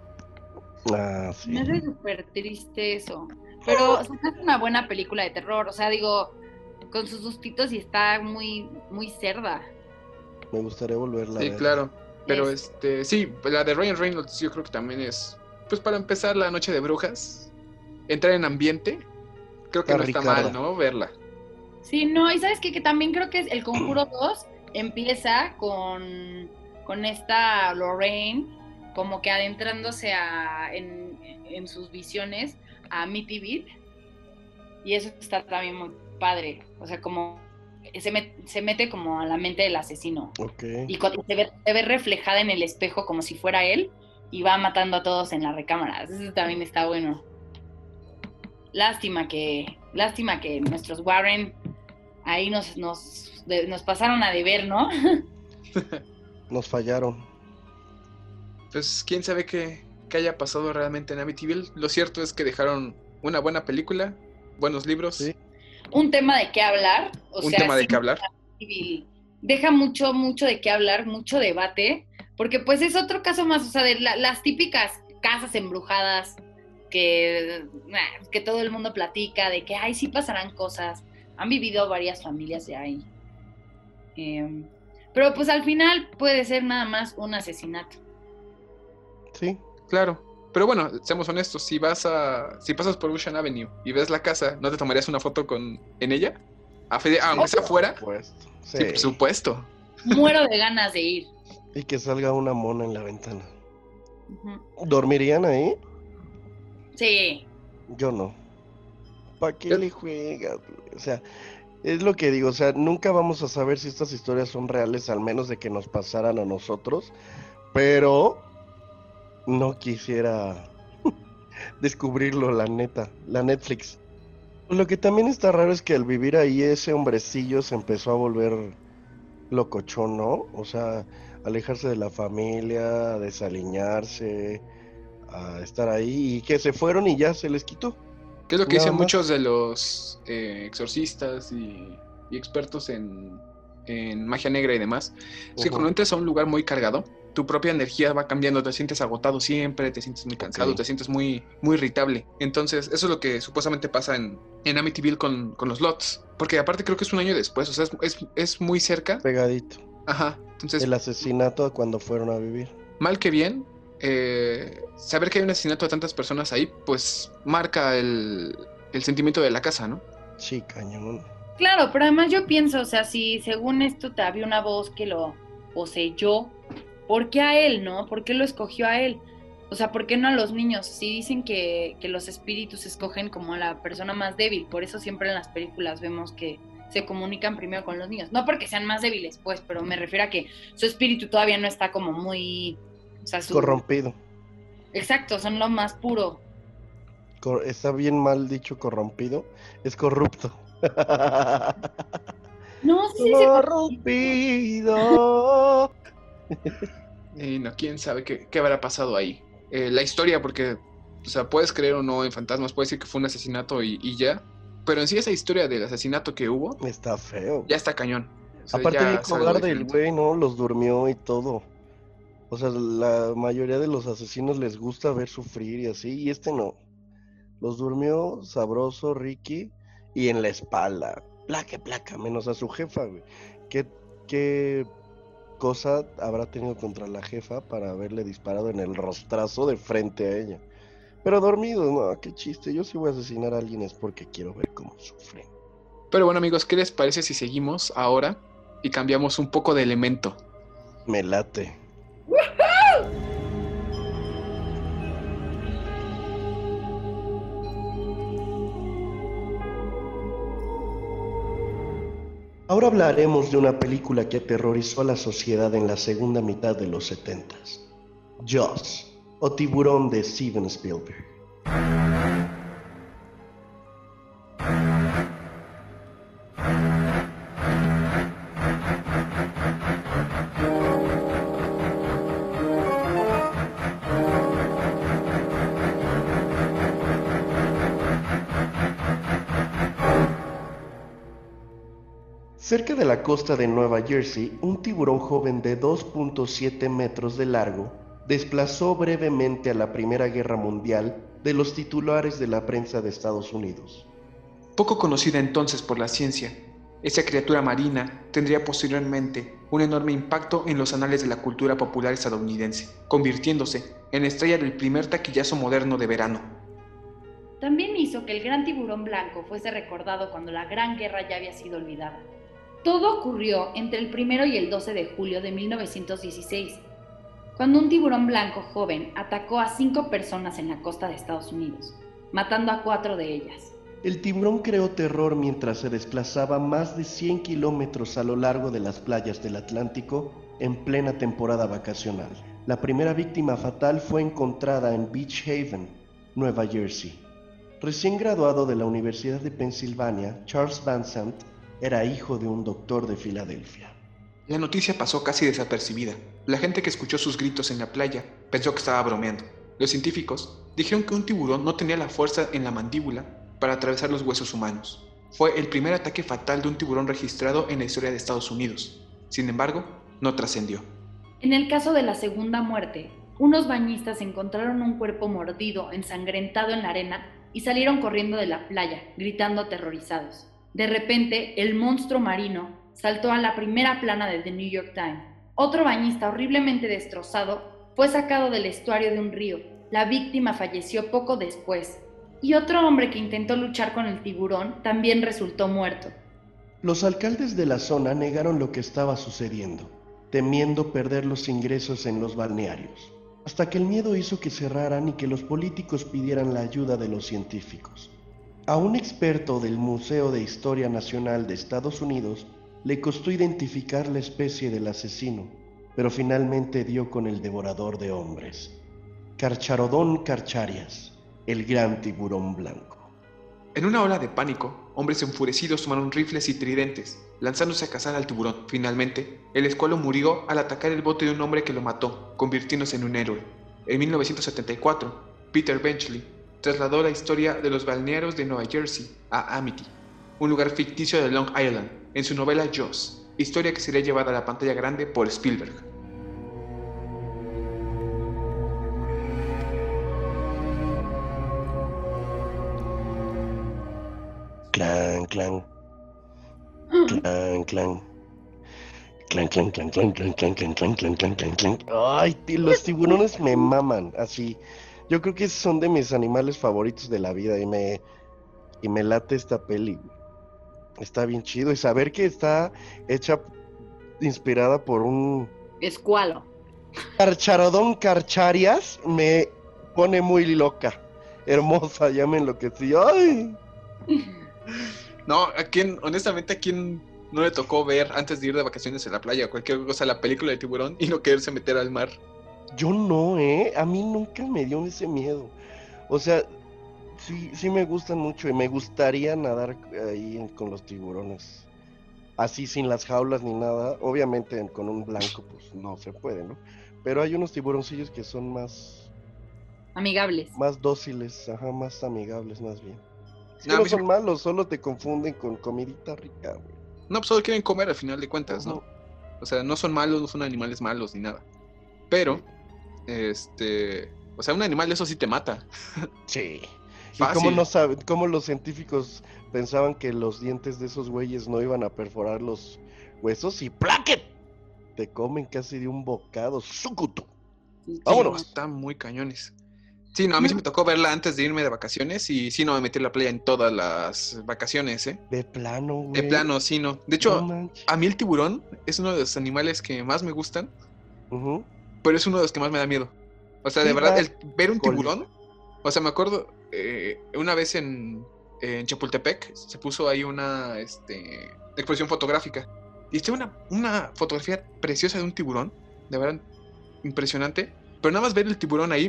Ah, sí. Me hace súper triste eso. Pero o sea, es una buena película de terror. O sea, digo, con sus sustitos y está muy, muy cerda. Me gustaría volverla a Sí, ver. claro. Pero Es- este, sí, la de Ryan Reynolds yo creo que también es, pues para empezar la noche de brujas, entrar en ambiente, creo que Está no está Ricarda. mal, ¿no? Verla. Sí, no, y sabes qué? Que también creo que es El Conjuro dos empieza con, con esta Lorraine como que adentrándose a, en, en sus visiones a Amityville, y eso está también muy padre, o sea, como se, met- se mete como a la mente del asesino Ok. y cuando se ve, se ve reflejada en el espejo como si fuera él y va matando a todos en la recámara. Eso también está bueno. Lástima que, lástima que nuestros Warren ahí nos, nos, de- nos pasaron a deber, ¿no? Nos fallaron. Pues quién sabe qué, qué haya pasado realmente en Amityville. Lo cierto es que dejaron una buena película, buenos libros, Sí. Un tema de qué hablar, o un sea, tema de sí, qué hablar. civil. Deja mucho, mucho de qué hablar, mucho debate, porque pues es otro caso más, o sea, de la- las típicas casas embrujadas que, nah, que todo el mundo platica, de que, ay, sí pasarán cosas. Han vivido varias familias de ahí. Eh, pero pues al final puede ser nada más un asesinato. Sí. Claro. Pero bueno, seamos honestos, si vas a, si pasas por Ocean Avenue y ves la casa, ¿no te tomarías una foto con en ella? A fe- aunque sea afuera. Por supuesto. Sí, Sí. por supuesto. Muero de ganas de ir. Y que salga una mona en la ventana. Ujú. ¿Dormirían ahí? Sí. Yo no. ¿Para qué Yo- le juegas? O sea, Es lo que digo, o sea, nunca vamos a saber si estas historias son reales, al menos de que nos pasaran a nosotros, pero no quisiera descubrirlo, la neta, la Netflix. Lo que también está raro es que al vivir ahí ese hombrecillo se empezó a volver locochón, ¿no? O sea, alejarse de la familia, desaliñarse, a estar ahí y que se fueron y ya se les quitó. Que es lo que Nada dicen más. muchos de los eh, exorcistas y, y expertos en, en magia negra y demás. Es que Ujú. cuando entras a un lugar muy cargado, tu propia energía va cambiando, te sientes agotado siempre, te sientes muy cansado, Ok. te sientes muy, muy irritable. Entonces, eso es lo que supuestamente pasa en, en Amityville con, con los Lots. Porque aparte creo que es un año después, o sea, es, es, es muy cerca. Pegadito. Ajá, entonces, El asesinato cuando fueron a vivir. mal que bien, eh, saber que hay un asesinato de tantas personas ahí, pues marca el, el sentimiento de la casa, ¿no? Sí, cañón. Claro, pero además yo pienso, o sea, si según esto te había una voz que lo poseyó, ¿por qué a él, no? ¿Por qué lo escogió a él? O sea, ¿por qué no a los niños? Si dicen que, que los espíritus escogen como a la persona más débil, por eso siempre en las películas vemos que se comunican primero con los niños. No porque sean más débiles, pues, pero me refiero a que su espíritu todavía no está como muy... O sea, su... Corrompido. Exacto, son lo más puro. Cor- está bien mal dicho corrompido. Es corrupto. No, sí, sí, Corrompido. Y no, quién sabe qué, qué habrá pasado ahí. Eh, la historia, porque, o sea, puedes creer o no en fantasmas, puedes decir que fue un asesinato y, y ya, pero en sí esa historia del asesinato que hubo, Está feo. ya está cañón. O sea, Aparte bien ya es algo cobarde el diferente. güey, ¿no? Los durmió y todo. O sea, la mayoría de los asesinos les gusta ver sufrir y así, y este no. Los durmió sabroso, Ricky, y en la espalda. Placa, placa, menos a su jefa, güey. ¿Qué, qué cosa habrá tenido contra la jefa para haberle disparado en el rostrazo de frente a ella? Pero dormido, no, qué chiste. Yo si voy a asesinar a alguien es porque quiero ver cómo sufren. Pero bueno, amigos, ¿qué les parece si seguimos ahora y cambiamos un poco de elemento? Me late. Ahora hablaremos de una película que aterrorizó a la sociedad en la segunda mitad de los setentas. Jaws, o Tiburón de Steven Spielberg. Cerca de la costa de Nueva Jersey, un tiburón joven de dos punto siete metros de largo desplazó brevemente a la Primera Guerra Mundial de los titulares de la prensa de Estados Unidos. Poco conocida entonces por la ciencia, esa criatura marina tendría posteriormente un enorme impacto en los anales de la cultura popular estadounidense, convirtiéndose en estrella del primer taquillazo moderno de verano. También hizo que el gran tiburón blanco fuese recordado cuando la Gran Guerra ya había sido olvidada. Todo ocurrió entre el primero y el doce de julio de mil novecientos dieciséis, cuando un tiburón blanco joven atacó a cinco personas en la costa de Estados Unidos, matando a cuatro de ellas. El tiburón creó terror mientras se desplazaba más de cien kilómetros a lo largo de las playas del Atlántico en plena temporada vacacional. La primera víctima fatal fue encontrada en Beach Haven, Nueva Jersey. Recién graduado de la Universidad de Pensilvania, Charles Van Sant era hijo de un doctor de Filadelfia. La noticia pasó casi desapercibida. La gente que escuchó sus gritos en la playa pensó que estaba bromeando. Los científicos dijeron que un tiburón no tenía la fuerza en la mandíbula para atravesar los huesos humanos. Fue el primer ataque fatal de un tiburón registrado en la historia de Estados Unidos. Sin embargo, no trascendió. En el caso de la segunda muerte, unos bañistas encontraron un cuerpo mordido, ensangrentado en la arena y salieron corriendo de la playa, gritando aterrorizados. De repente, el monstruo marino saltó a la primera plana de The New York Times. Otro bañista horriblemente destrozado fue sacado del estuario de un río. La víctima falleció poco después. Y otro hombre que intentó luchar con el tiburón también resultó muerto. Los alcaldes de la zona negaron lo que estaba sucediendo, temiendo perder los ingresos en los balnearios, hasta que el miedo hizo que cerraran y que los políticos pidieran la ayuda de los científicos. A un experto del Museo de Historia Nacional de Estados Unidos le costó identificar la especie del asesino, pero finalmente dio con el devorador de hombres, Carcharodon carcharias, el gran tiburón blanco. En una ola de pánico, hombres enfurecidos tomaron rifles y tridentes, lanzándose a cazar al tiburón. Finalmente, el escualo murió al atacar el bote de un hombre que lo mató, convirtiéndose en un héroe. En mil novecientos setenta y cuatro, Peter Benchley trasladó la historia de los balnearios de Nueva Jersey a Amity, un lugar ficticio de Long Island, en su novela Jaws, historia que sería llevada a la pantalla grande por Spielberg. Clan, clan. Clan, clan. Clan, clan, clan, clan, clan, clan, clan, clan, clan, clan, clan, clan. Ay, tí- los tiburones me maman, así. Yo creo que son de mis animales favoritos de la vida y me, y me late esta peli, güey. Está bien chido. Y saber que está hecha, inspirada por un Escualo. Carcharodón carcharias, me pone muy loca. Hermosa, ya me enloquecí. Ay. No, a quién, honestamente, a quién no le tocó ver antes de ir de vacaciones a la playa o cualquier cosa la película de tiburón y no quererse meter al mar. Yo no, ¿eh? A mí nunca me dio ese miedo. O sea, sí, sí me gustan mucho y me gustaría nadar ahí en- con los tiburones. Así sin las jaulas ni nada. Obviamente en- con un blanco pues no se puede, ¿no? Pero hay unos tiburoncillos que son más, Amigables. más dóciles, ajá, más amigables más bien. Es que No, a no mí sí son me- malos, solo te confunden con comidita rica, güey. no, pues solo quieren comer al final de cuentas, ¿no? Ujú. O sea, no son malos, no son animales malos ni nada. Pero, este, o sea, un animal de eso sí te mata. Sí. ¿Y Fácil. cómo no saben, cómo los científicos pensaban que los dientes de esos güeyes no iban a perforar los huesos y ¡plaquet! Te comen casi de un bocado, sucuto. Sí, Vámonos. Están muy cañones. Sí, no, a mí sí me tocó verla antes de irme de vacaciones y sí no me metí en la playa en todas las vacaciones, ¿eh? De plano, güey. De plano, sí, no. De No hecho, manches. a mí el tiburón es uno de los animales que más me gustan, Ujú. pero es uno de los que más me da miedo. O sea, Sí, de verdad, da el ver un colita. tiburón, o sea, me acuerdo eh, una vez en, en Chapultepec se puso ahí una este, exposición fotográfica y está una, una fotografía preciosa de un tiburón, de verdad, impresionante. Pero nada más ver el tiburón ahí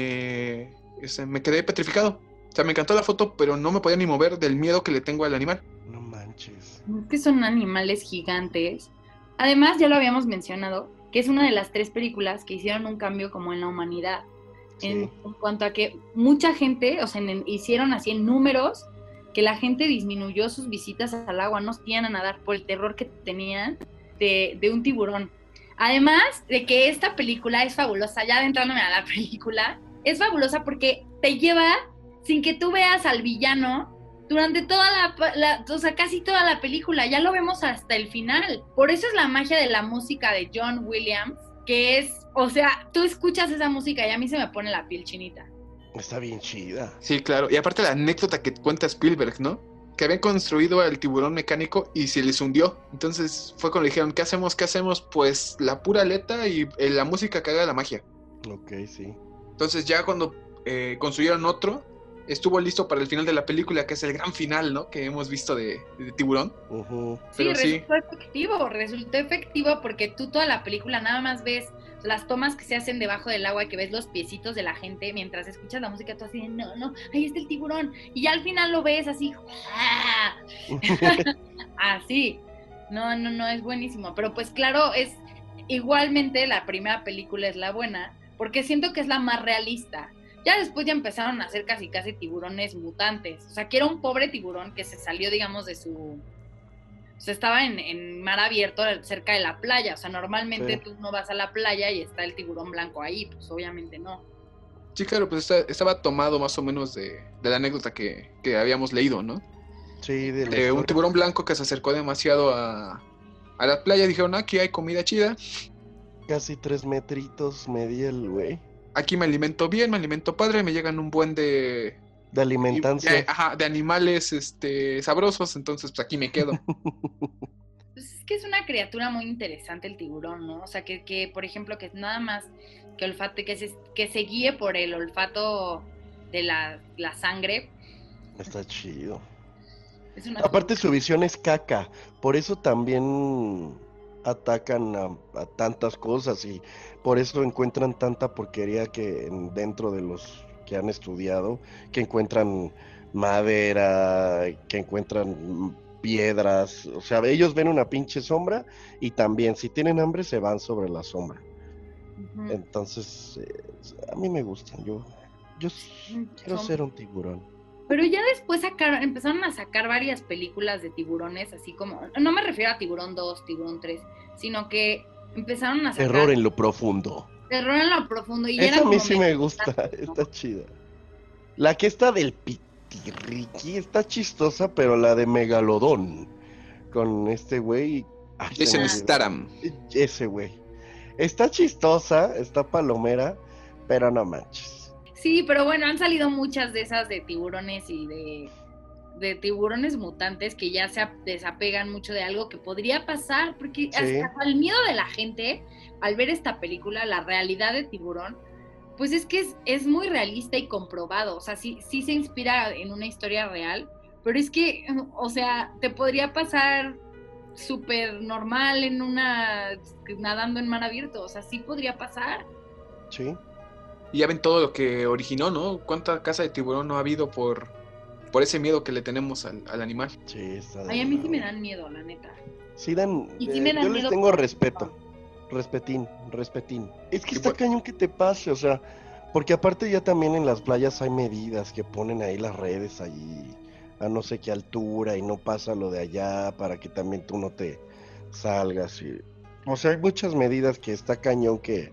me, este, me quedé petrificado. O sea, me encantó la foto, pero no me podía ni mover del miedo que le tengo al animal. No manches. Es que son animales gigantes. Además, ya lo habíamos mencionado, que es una de las tres películas que hicieron un cambio como en la humanidad. Sí. En, en cuanto a que mucha gente, o sea, en- en- hicieron así en números, que la gente disminuyó sus visitas al agua, no iban a nadar por el terror que tenían de, de un tiburón. Además de que esta película es fabulosa, ya adentrándome a la película, es fabulosa porque te lleva sin que tú veas al villano durante toda la, la, o sea, casi toda la película, ya lo vemos hasta el final. Por eso es la magia de la música de John Williams, que es, o sea, tú escuchas esa música y a mí se me pone la piel chinita. Está bien chida. Sí, claro. Y aparte la anécdota que cuenta Spielberg, ¿no? Que habían construido el tiburón mecánico y se les hundió. Entonces fue cuando le dijeron, ¿qué hacemos? ¿Qué hacemos? Pues la pura aleta y eh, la música que haga la magia. Ok, sí. Entonces ya cuando eh, construyeron otro, estuvo listo para el final de la película, que es el gran final, ¿no? Que hemos visto de, de Tiburón. Ujú. Sí, Pero sí. resultó efectivo, resultó efectivo porque tú toda la película nada más ves las tomas que se hacen debajo del agua, que ves los piecitos de la gente mientras escuchas la música, tú así de, no, no, ahí está el tiburón, y ya al final lo ves así, ¡ah! Así, no, no, no, es buenísimo, pero pues claro, es igualmente la primera película es la buena, porque siento que es la más realista. Ya después ya empezaron a hacer casi casi tiburones mutantes, o sea, que era un pobre tiburón que se salió, digamos, de su... O sea, estaba en, en mar abierto cerca de la playa, o sea, normalmente Sí. tú no vas a la playa y está el tiburón blanco ahí, pues obviamente no. Sí, claro, pues está- estaba tomado más o menos de, de la anécdota que, que habíamos leído, ¿no? Sí, de la De un historia. tiburón blanco que se acercó demasiado a, a la playa. Dijeron, aquí hay comida chida. Casi tres metritos medía el güey. Aquí me alimento bien, me alimento padre. Me llegan un buen de... De alimentancia. De, ajá, de animales este, sabrosos. Entonces, pues aquí me quedo. Pues es que es una criatura muy interesante el tiburón, ¿no? O sea, que, que por ejemplo, que nada más que olfato, que se, que se guíe por el olfato de la, la sangre. Está chido. Es una Aparte su visión es caca, por eso también atacan a, a tantas cosas y por eso encuentran tanta porquería que en- dentro de los que han estudiado, que encuentran madera, que encuentran mm, piedras, o sea, ellos ven una pinche sombra y también si tienen hambre se van sobre la sombra. Ujú. Entonces, eh, a mí me gustan, yo, yo s- quiero Son- ser un tiburón. Pero ya después sacaron, empezaron a sacar varias películas de tiburones, así como, no me refiero a Tiburón dos, Tiburón tres, sino que empezaron a sacar Terror en lo profundo. terror en lo profundo y ya Esa eran a mí como sí medio me gusta, fantásticos, ¿no? está chida. La que está del Pitirriqui está chistosa, pero la de Megalodón, con este güey, ay, se me Jason Ah, olvidó. Statham. Ese güey. Está chistosa, está palomera, pero no manches. Sí, pero bueno, han salido muchas de esas de tiburones y de, de tiburones mutantes que ya se ap- desapegan mucho de algo que podría pasar, porque Sí, hasta el miedo de la gente al ver esta película, la realidad de tiburón, pues es que es, es muy realista y comprobado, o sea, sí, sí se inspira en una historia real, pero es que, o sea, te podría pasar súper normal en una, nadando en mar abierto, o sea, sí podría pasar. sí. Y ya ven todo lo que originó, ¿no? ¿Cuánta casa de tiburón no ha habido por, por ese miedo que le tenemos al, al animal? Sí, está Ay, de a mí sí me huevo. dan miedo, la neta. Sí dan, Y sí eh, me yo dan les miedo tengo por... respeto, respetín, respetín. Es que está Igual, cañón que te pase, o sea, porque aparte ya también en las playas hay medidas que ponen ahí las redes ahí a no sé qué altura y no pasa lo de allá para que también tú no te salgas y, o sea, hay muchas medidas que está cañón que,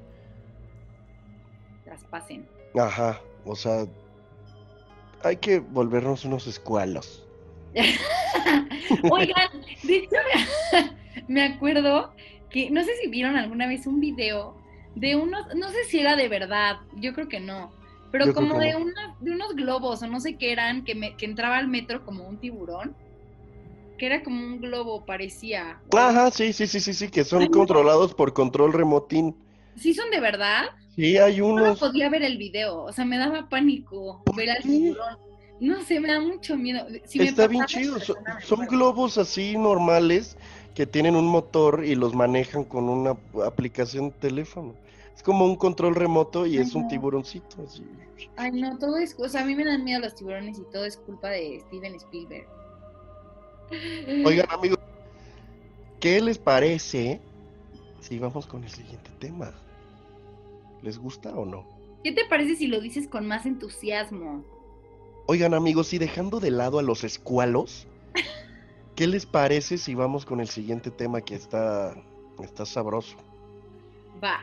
las pasen. ajá, o sea, hay que volvernos unos escualos. Oigan, de hecho me, me acuerdo que, no sé si vieron alguna vez un video de unos, no sé si era de verdad, yo creo que no, pero Yo creo como que de, no. una, de unos globos o no sé qué eran, que, me, que entraba al metro como un tiburón, que era como un globo, parecía, o algo. Ajá, sí, sí, sí, sí, sí, que son Ay, no, controlados por control remotín. ¿sí son de verdad? Sí, hay No lo unos. podía ver el video, o sea, me daba pánico ¿Por ver al qué? tiburón. No sé, me da mucho miedo. Si me Está bien pasara en chido. so- persona me Son muero. globos así normales que tienen un motor y los manejan con una aplicación de teléfono. Es como un control remoto y Ay, es un no. tiburoncito. Así. Ay, no, todo es, o sea, a mí me dan miedo los tiburones y todo es culpa de Steven Spielberg. Oigan, amigos, ¿qué les parece si vamos con el siguiente tema? ¿Les gusta o no? ¿Qué te parece si lo dices con más entusiasmo? Oigan, amigos, y dejando de lado a los escualos, ¿qué les parece si vamos con el siguiente tema que está, está sabroso? Va.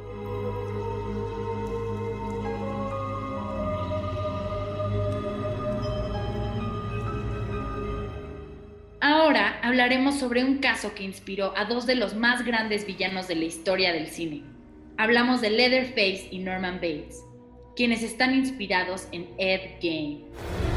Ahora hablaremos sobre un caso que inspiró a dos de los más grandes villanos de la historia del cine. Hablamos de Leatherface y Norman Bates, quienes están inspirados en Ed Gein.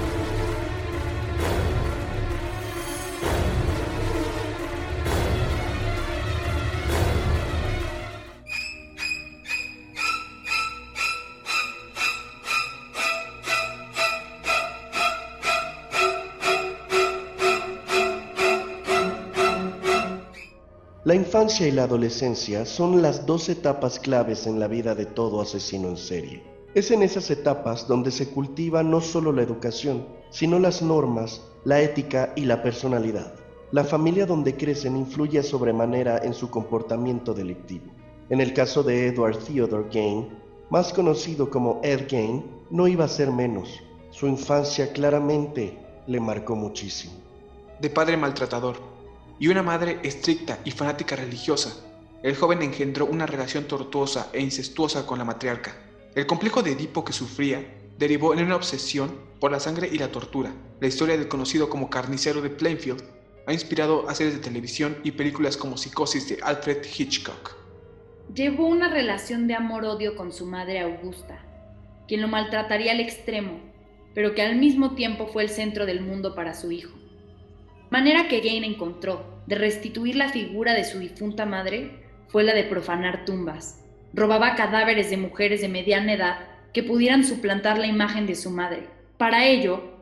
La infancia y la adolescencia son las dos etapas claves en la vida de todo asesino en serie. Es en esas etapas donde se cultiva no solo la educación, sino las normas, la ética y la personalidad. La familia donde crecen influye sobremanera en su comportamiento delictivo. En el caso de Edward Theodore Gein, más conocido como Ed Gein, no iba a ser menos. Su infancia claramente le marcó muchísimo. de padre maltratador y una madre estricta y fanática religiosa, el joven engendró una relación tortuosa e incestuosa con la matriarca. El complejo de Edipo que sufría derivó en una obsesión por la sangre y la tortura. La historia del conocido como Carnicero de Plainfield ha inspirado a series de televisión y películas como Psicosis de Alfred Hitchcock. Llevó una relación de amor-odio con su madre Augusta, quien lo maltrataría al extremo, pero que al mismo tiempo fue el centro del mundo para su hijo. Manera que Gein encontró de restituir la figura de su difunta madre fue la de profanar tumbas. Robaba cadáveres de mujeres de mediana edad que pudieran suplantar la imagen de su madre. Para ello,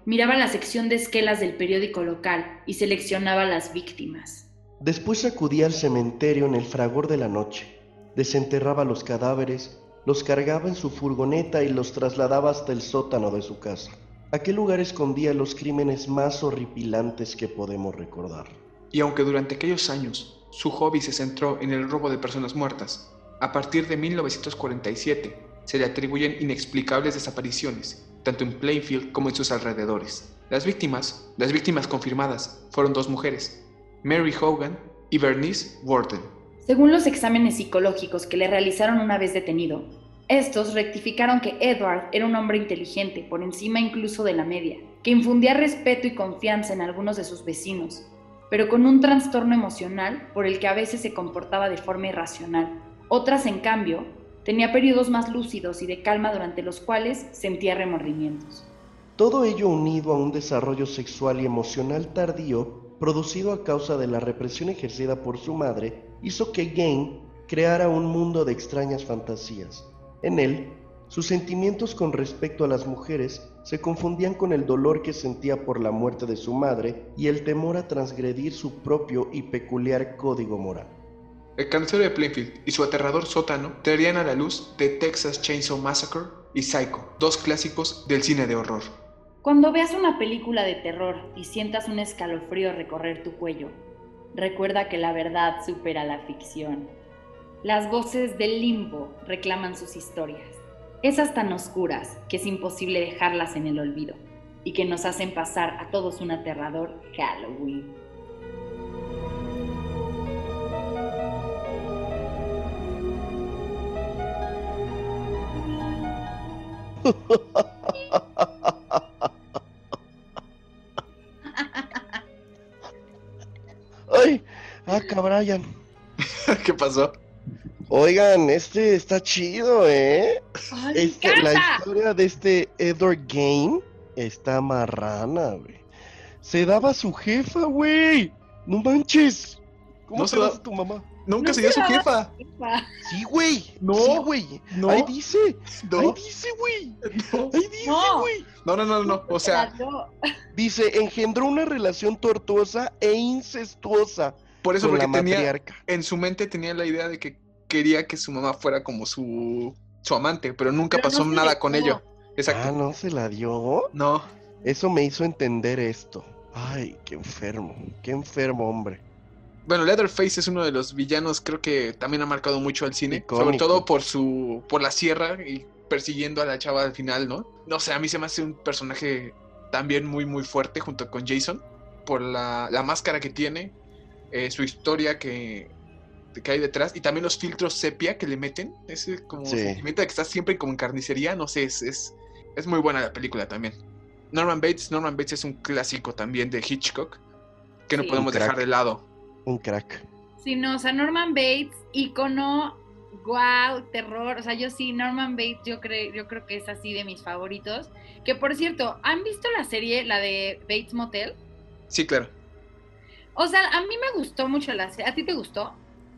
Miraba la sección de esquelas del periódico local y seleccionaba las víctimas. Después acudía al cementerio en el fragor de la noche, desenterraba los cadáveres, los cargaba en su furgoneta y los trasladaba hasta el sótano de su casa. Aquel lugar escondía los crímenes más horripilantes que podemos recordar. Y aunque durante aquellos años su hobby se centró en el robo de personas muertas, a partir de mil novecientos cuarenta y siete se le atribuyen inexplicables desapariciones, tanto en Plainfield como en sus alrededores. Las víctimas, las víctimas confirmadas, fueron dos mujeres, Mary Hogan y Bernice Worden. Según los exámenes psicológicos que le realizaron una vez detenido, estos rectificaron que Edward era un hombre inteligente, por encima incluso de la media, que infundía respeto y confianza en algunos de sus vecinos, pero con un trastorno emocional por el que a veces se comportaba de forma irracional. Otras, en cambio, tenía periodos más lúcidos y de calma durante los cuales sentía remordimientos. Todo ello unido a un desarrollo sexual y emocional tardío, producido a causa de la represión ejercida por su madre, hizo que Gain creara un mundo de extrañas fantasías. En él, sus sentimientos con respecto a las mujeres se confundían con el dolor que sentía por la muerte de su madre y el temor a transgredir su propio y peculiar código moral. El carnicero de Plainfield y su aterrador sótano traerían a la luz The Texas Chainsaw Massacre y Psycho, dos clásicos del cine de horror. Cuando veas una película de terror y sientas un escalofrío recorrer tu cuello, recuerda que la verdad supera la ficción. Las voces del limbo reclaman sus historias, esas tan oscuras que es imposible dejarlas en el olvido y que nos hacen pasar a todos un aterrador Halloween. ¡Ay! ¡Acá, Brian! ¿Qué pasó? Oigan, este está chido, ¿eh? ¡Ay, me Este, la encanta! historia de este Edward Gain está marrana, güey. Se daba a su jefa, güey. No manches. ¿Cómo No se se das da- a tu mamá? Nunca No se dio se su daba- jefa. Sí, güey. No, Sí, güey. no. Ahí dice. No. Ahí dice, güey. No, Ahí dice, No. güey. no, no, no, no. O sea, No. Dice, engendró una relación tortuosa e incestuosa por eso, con porque la tenía, matriarca. en su mente tenía la idea de que quería que su mamá fuera como su, su amante, pero nunca Pero no pasó se nada dejó. con ello. Exacto. Ah, ¿no se la dio? No, Eso me hizo entender esto. Ay, qué enfermo. Qué enfermo, hombre. bueno, Leatherface es uno de los villanos, creo que también ha marcado mucho al cine, Icónico. sobre todo por su, por la sierra y persiguiendo a la chava al final, ¿no? No sé, a mí se me hace un personaje también muy, muy fuerte junto con Jason, por la, la máscara que tiene, eh, su historia que, que hay detrás, y también los filtros sepia que le meten, ese como Sí. sentimiento de que estás siempre como en carnicería, no sé, es, es, es muy buena la película también. Norman Bates, Norman Bates es un clásico también de Hitchcock, que no Sí. podemos Un crack. dejar de lado. Un crack. Sí, no, o sea, Norman Bates, ícono, wow, terror. O sea, yo sí, Norman Bates, yo creo, yo creo que es así de mis favoritos. Que por cierto, ¿han visto la serie, la de Bates Motel? Sí, claro. O sea, a mí me gustó mucho la serie. ¿A ti te gustó?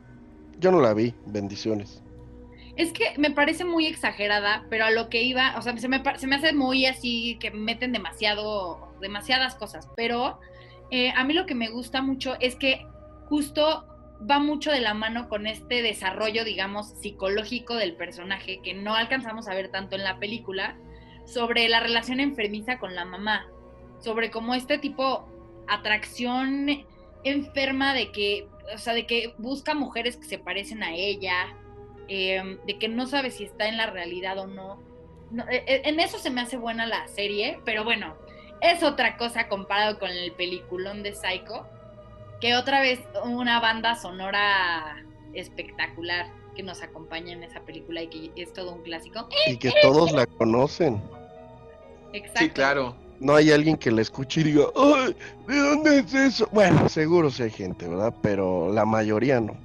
Yo no la vi, bendiciones. Es que me parece muy exagerada, pero a lo que iba, o sea, se me, pa- se me hace muy así, que meten demasiado, demasiadas cosas. Pero eh, a mí lo que me gusta mucho es que justo va mucho de la mano con este desarrollo, digamos, psicológico del personaje, que no alcanzamos a ver tanto en la película, sobre la relación enfermiza con la mamá, sobre cómo este tipo atracción enferma de que, o sea, de que busca mujeres que se parecen a ella, eh, de que no sabe si está en la realidad o no. No, eh, en eso se me hace buena la serie, pero bueno, es otra cosa comparado con el peliculón de Psycho, que otra vez una banda sonora espectacular que nos acompaña en esa película y que es todo un clásico. Y que todos la conocen. Exacto. Sí, claro. No hay alguien que la escuche y diga, ¡ay! ¿De dónde es eso? Bueno, seguro sí hay gente, ¿verdad? Pero la mayoría no.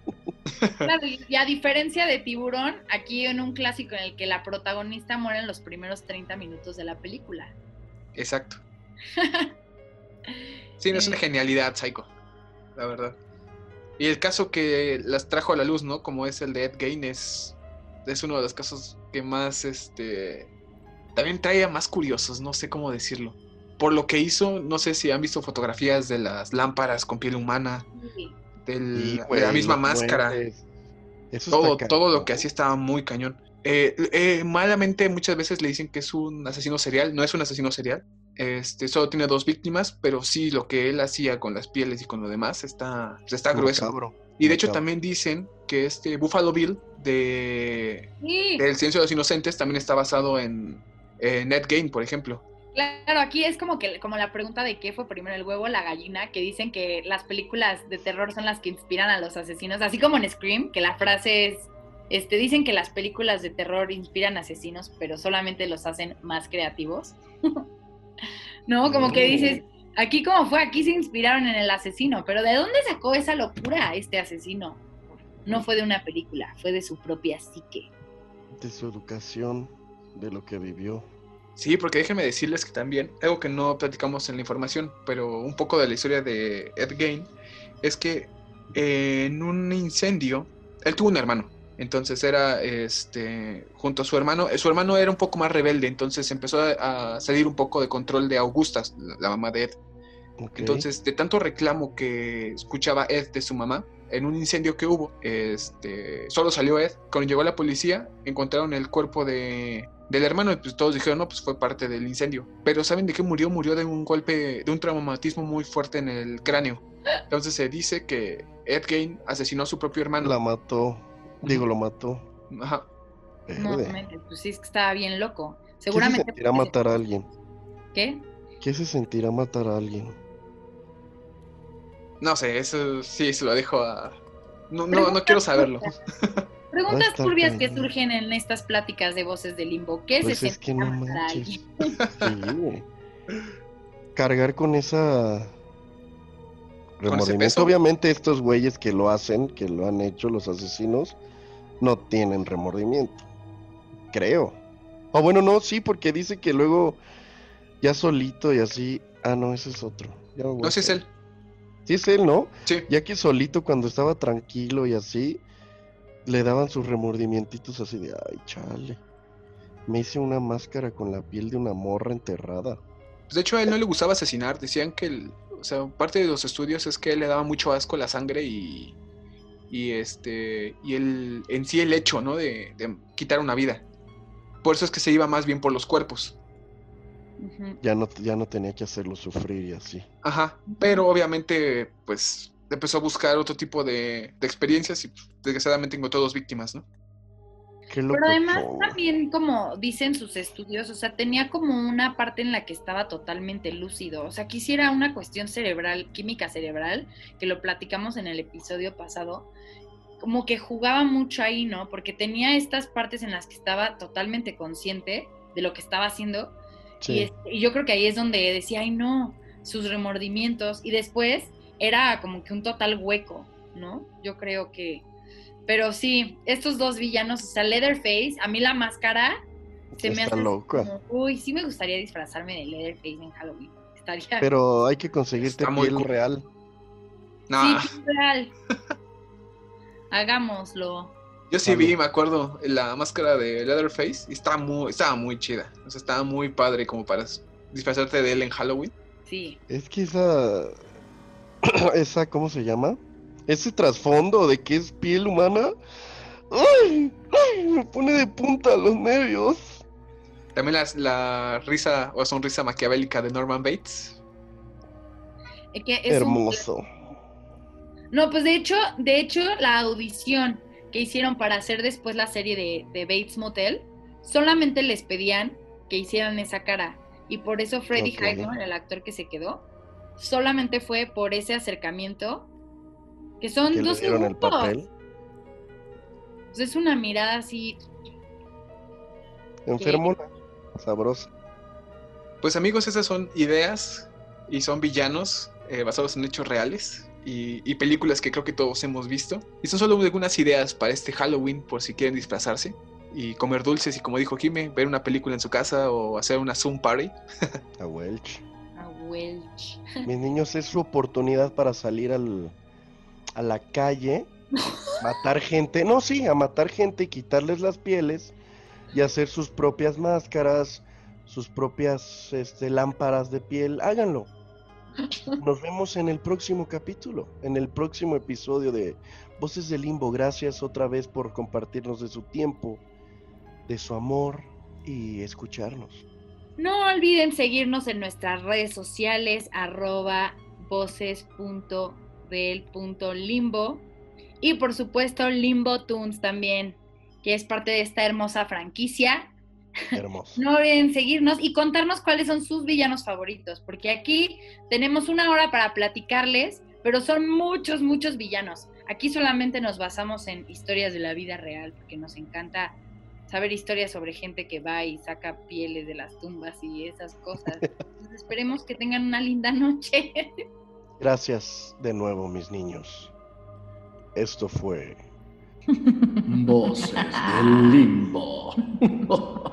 Claro, y a diferencia de Tiburón, aquí en un clásico en el que la protagonista muere en los primeros treinta minutos de la película. Exacto. Sí, no es una genialidad, Psycho, la verdad. Y el caso que las trajo a la luz, ¿no? Como es el de Ed Gein, es, es uno de los casos que más, este... también trae a más curiosos, no sé cómo decirlo. por lo que hizo, no sé si han visto fotografías de las lámparas con piel humana, Sí. del, Sí, de güey, la misma los máscara, duendes. Eso todo, está todo lo cañón. que hacía estaba muy cañón. Eh, eh, malamente muchas veces le dicen que es un asesino serial, no es un asesino serial, este, solo tiene dos víctimas, pero sí lo que él hacía con las pieles y con lo demás está, pues está grueso. Macabro. Y de hecho macabro. también dicen que este Buffalo Bill de Sí, El Silencio de los Inocentes también está basado en, en Ed Gein, por ejemplo. claro, aquí es como que como la pregunta de qué fue primero, el huevo o la gallina, que dicen que las películas de terror son las que inspiran a los asesinos, así como en Scream, que la frase es, este, dicen que las películas de terror inspiran asesinos, pero solamente los hacen más creativos. No, como que dices, aquí como fue, aquí se inspiraron en el asesino, pero ¿de dónde sacó esa locura este asesino? No fue de una película, fue de su propia psique. De su educación, de lo que vivió. Sí, porque déjenme decirles que también, algo que no platicamos en la información, pero un poco de la historia de Ed Gein, es que eh, en un incendio, él tuvo un hermano, entonces era, este, junto a su hermano, eh, su hermano era un poco más rebelde, entonces empezó a, a salir un poco de control de Augusta, la, la mamá de Ed. Ok. Entonces, de tanto reclamo que escuchaba Ed de su mamá, en un incendio que hubo, este, solo salió Ed. Cuando llegó la policía, encontraron el cuerpo de, del hermano y pues todos dijeron, no, pues fue parte del incendio. Pero ¿saben de qué murió? Murió de un golpe, de un traumatismo muy fuerte en el cráneo. Entonces se dice que Ed Gein asesinó a su propio hermano. La mató. Digo, lo mató. Ajá. No, Verde. mente, pues sí, es que estaba bien loco. ¿Qué se Seguramente. sentirá matar a alguien? ¿Qué? ¿Qué se sentirá matar a alguien? No sé, eso sí se lo dejo a... No, no, no quiero saberlo. Preguntas estar turbias que cañón. surgen en estas pláticas de Voces de Limbo. ¿Qué Pues se es que sentirá no matar a manches. alguien? Sí. Cargar con esa Con ese remordimiento. peso. Obviamente estos güeyes que lo hacen, que lo han hecho, los asesinos, no tienen remordimiento. Creo. O bueno, no, sí, porque dice que luego ya solito y así. Ah, no, ese es otro. Ya me voy No a sé, es caer. él. Sí es él, ¿no? Sí. Ya que solito cuando estaba tranquilo y así, le daban sus remordimientos así de, ay, chale. Me hice una máscara con la piel de una morra enterrada. Pues de hecho a él no le gustaba asesinar, decían que, el, o sea, parte de los estudios es que él le daba mucho asco la sangre y, y este, y el, en sí el hecho, ¿no? De, de quitar una vida. Por eso es que se iba más bien por los cuerpos. Ujú. Ya no, ya no tenía que hacerlo sufrir y así. Ajá, pero obviamente, pues, empezó a buscar otro tipo de, de experiencias y pues, desgraciadamente encontró dos víctimas, ¿no? Qué Pero además locochón. también, como dicen sus estudios, o sea, tenía como una parte en la que estaba totalmente lúcido. O sea, quisiera una cuestión cerebral, química cerebral, que lo platicamos en el episodio pasado, como que jugaba mucho ahí, ¿no? Porque tenía estas partes en las que estaba totalmente consciente de lo que estaba haciendo. Y, Sí. es- y yo creo que ahí es donde decía, ay no, sus remordimientos. Y después era como que un total hueco, ¿no? Yo creo que... Pero sí, estos dos villanos, o sea, Leatherface, a mí la máscara se me Está hace así loca. como, uy, sí me gustaría disfrazarme de Leatherface en Halloween. Estaría... Pero hay que conseguirte Está muy piel cool. real. No, Sí, piel real. Hagámoslo. yo sí Jalo. vi, me acuerdo, la máscara de Leatherface y estaba muy, estaba muy chida. O sea, estaba muy padre como para disfrazarte de él en Halloween. Sí. Es que esa, esa, ¿cómo se llama? Ese trasfondo de que es piel humana. ¡Ay! ¡Ay! Me pone de punta los nervios. También las- la risa o sonrisa maquiavélica de Norman Bates. Es que es un... Hermoso. No, pues de hecho, de hecho, la audición que hicieron para hacer después la serie de, de Bates Motel, solamente les pedían que hicieran esa cara. Y por eso Freddie Ok. Highmore, el actor que se quedó, solamente fue por ese acercamiento, que son Que le dos dieron el segundos. papel. Pues es una mirada así. Enfermona. Sabrosa. Pues amigos, esas son ideas y son villanos eh, basados en hechos reales y, y películas que creo que todos hemos visto. Y son solo algunas ideas para este Halloween por si quieren disfrazarse y comer dulces y como dijo Jime, ver una película en su casa o hacer una Zoom party. A Welch. A Welch. Mis niños, es su oportunidad para salir al, a la calle, matar gente. No, sí, a matar gente y quitarles las pieles y hacer sus propias máscaras sus propias este, lámparas de piel, háganlo. Nos vemos en el próximo capítulo, en el próximo episodio de Voces del Limbo. Gracias otra vez por compartirnos de su tiempo, de su amor y escucharnos. No olviden seguirnos en nuestras redes sociales, arroba voces punto del punto limbo, y por supuesto Limbo Tunes también, que es parte de esta hermosa franquicia. Hermoso. No olviden seguirnos y contarnos cuáles son sus villanos favoritos, porque aquí tenemos una hora para platicarles, pero son muchos, muchos villanos. Aquí solamente nos basamos en historias de la vida real, porque nos encanta saber historias sobre gente que va y saca pieles de las tumbas y esas cosas. Entonces esperemos que tengan una linda noche. Gracias de nuevo, mis niños. Esto fue Voces del Limbo.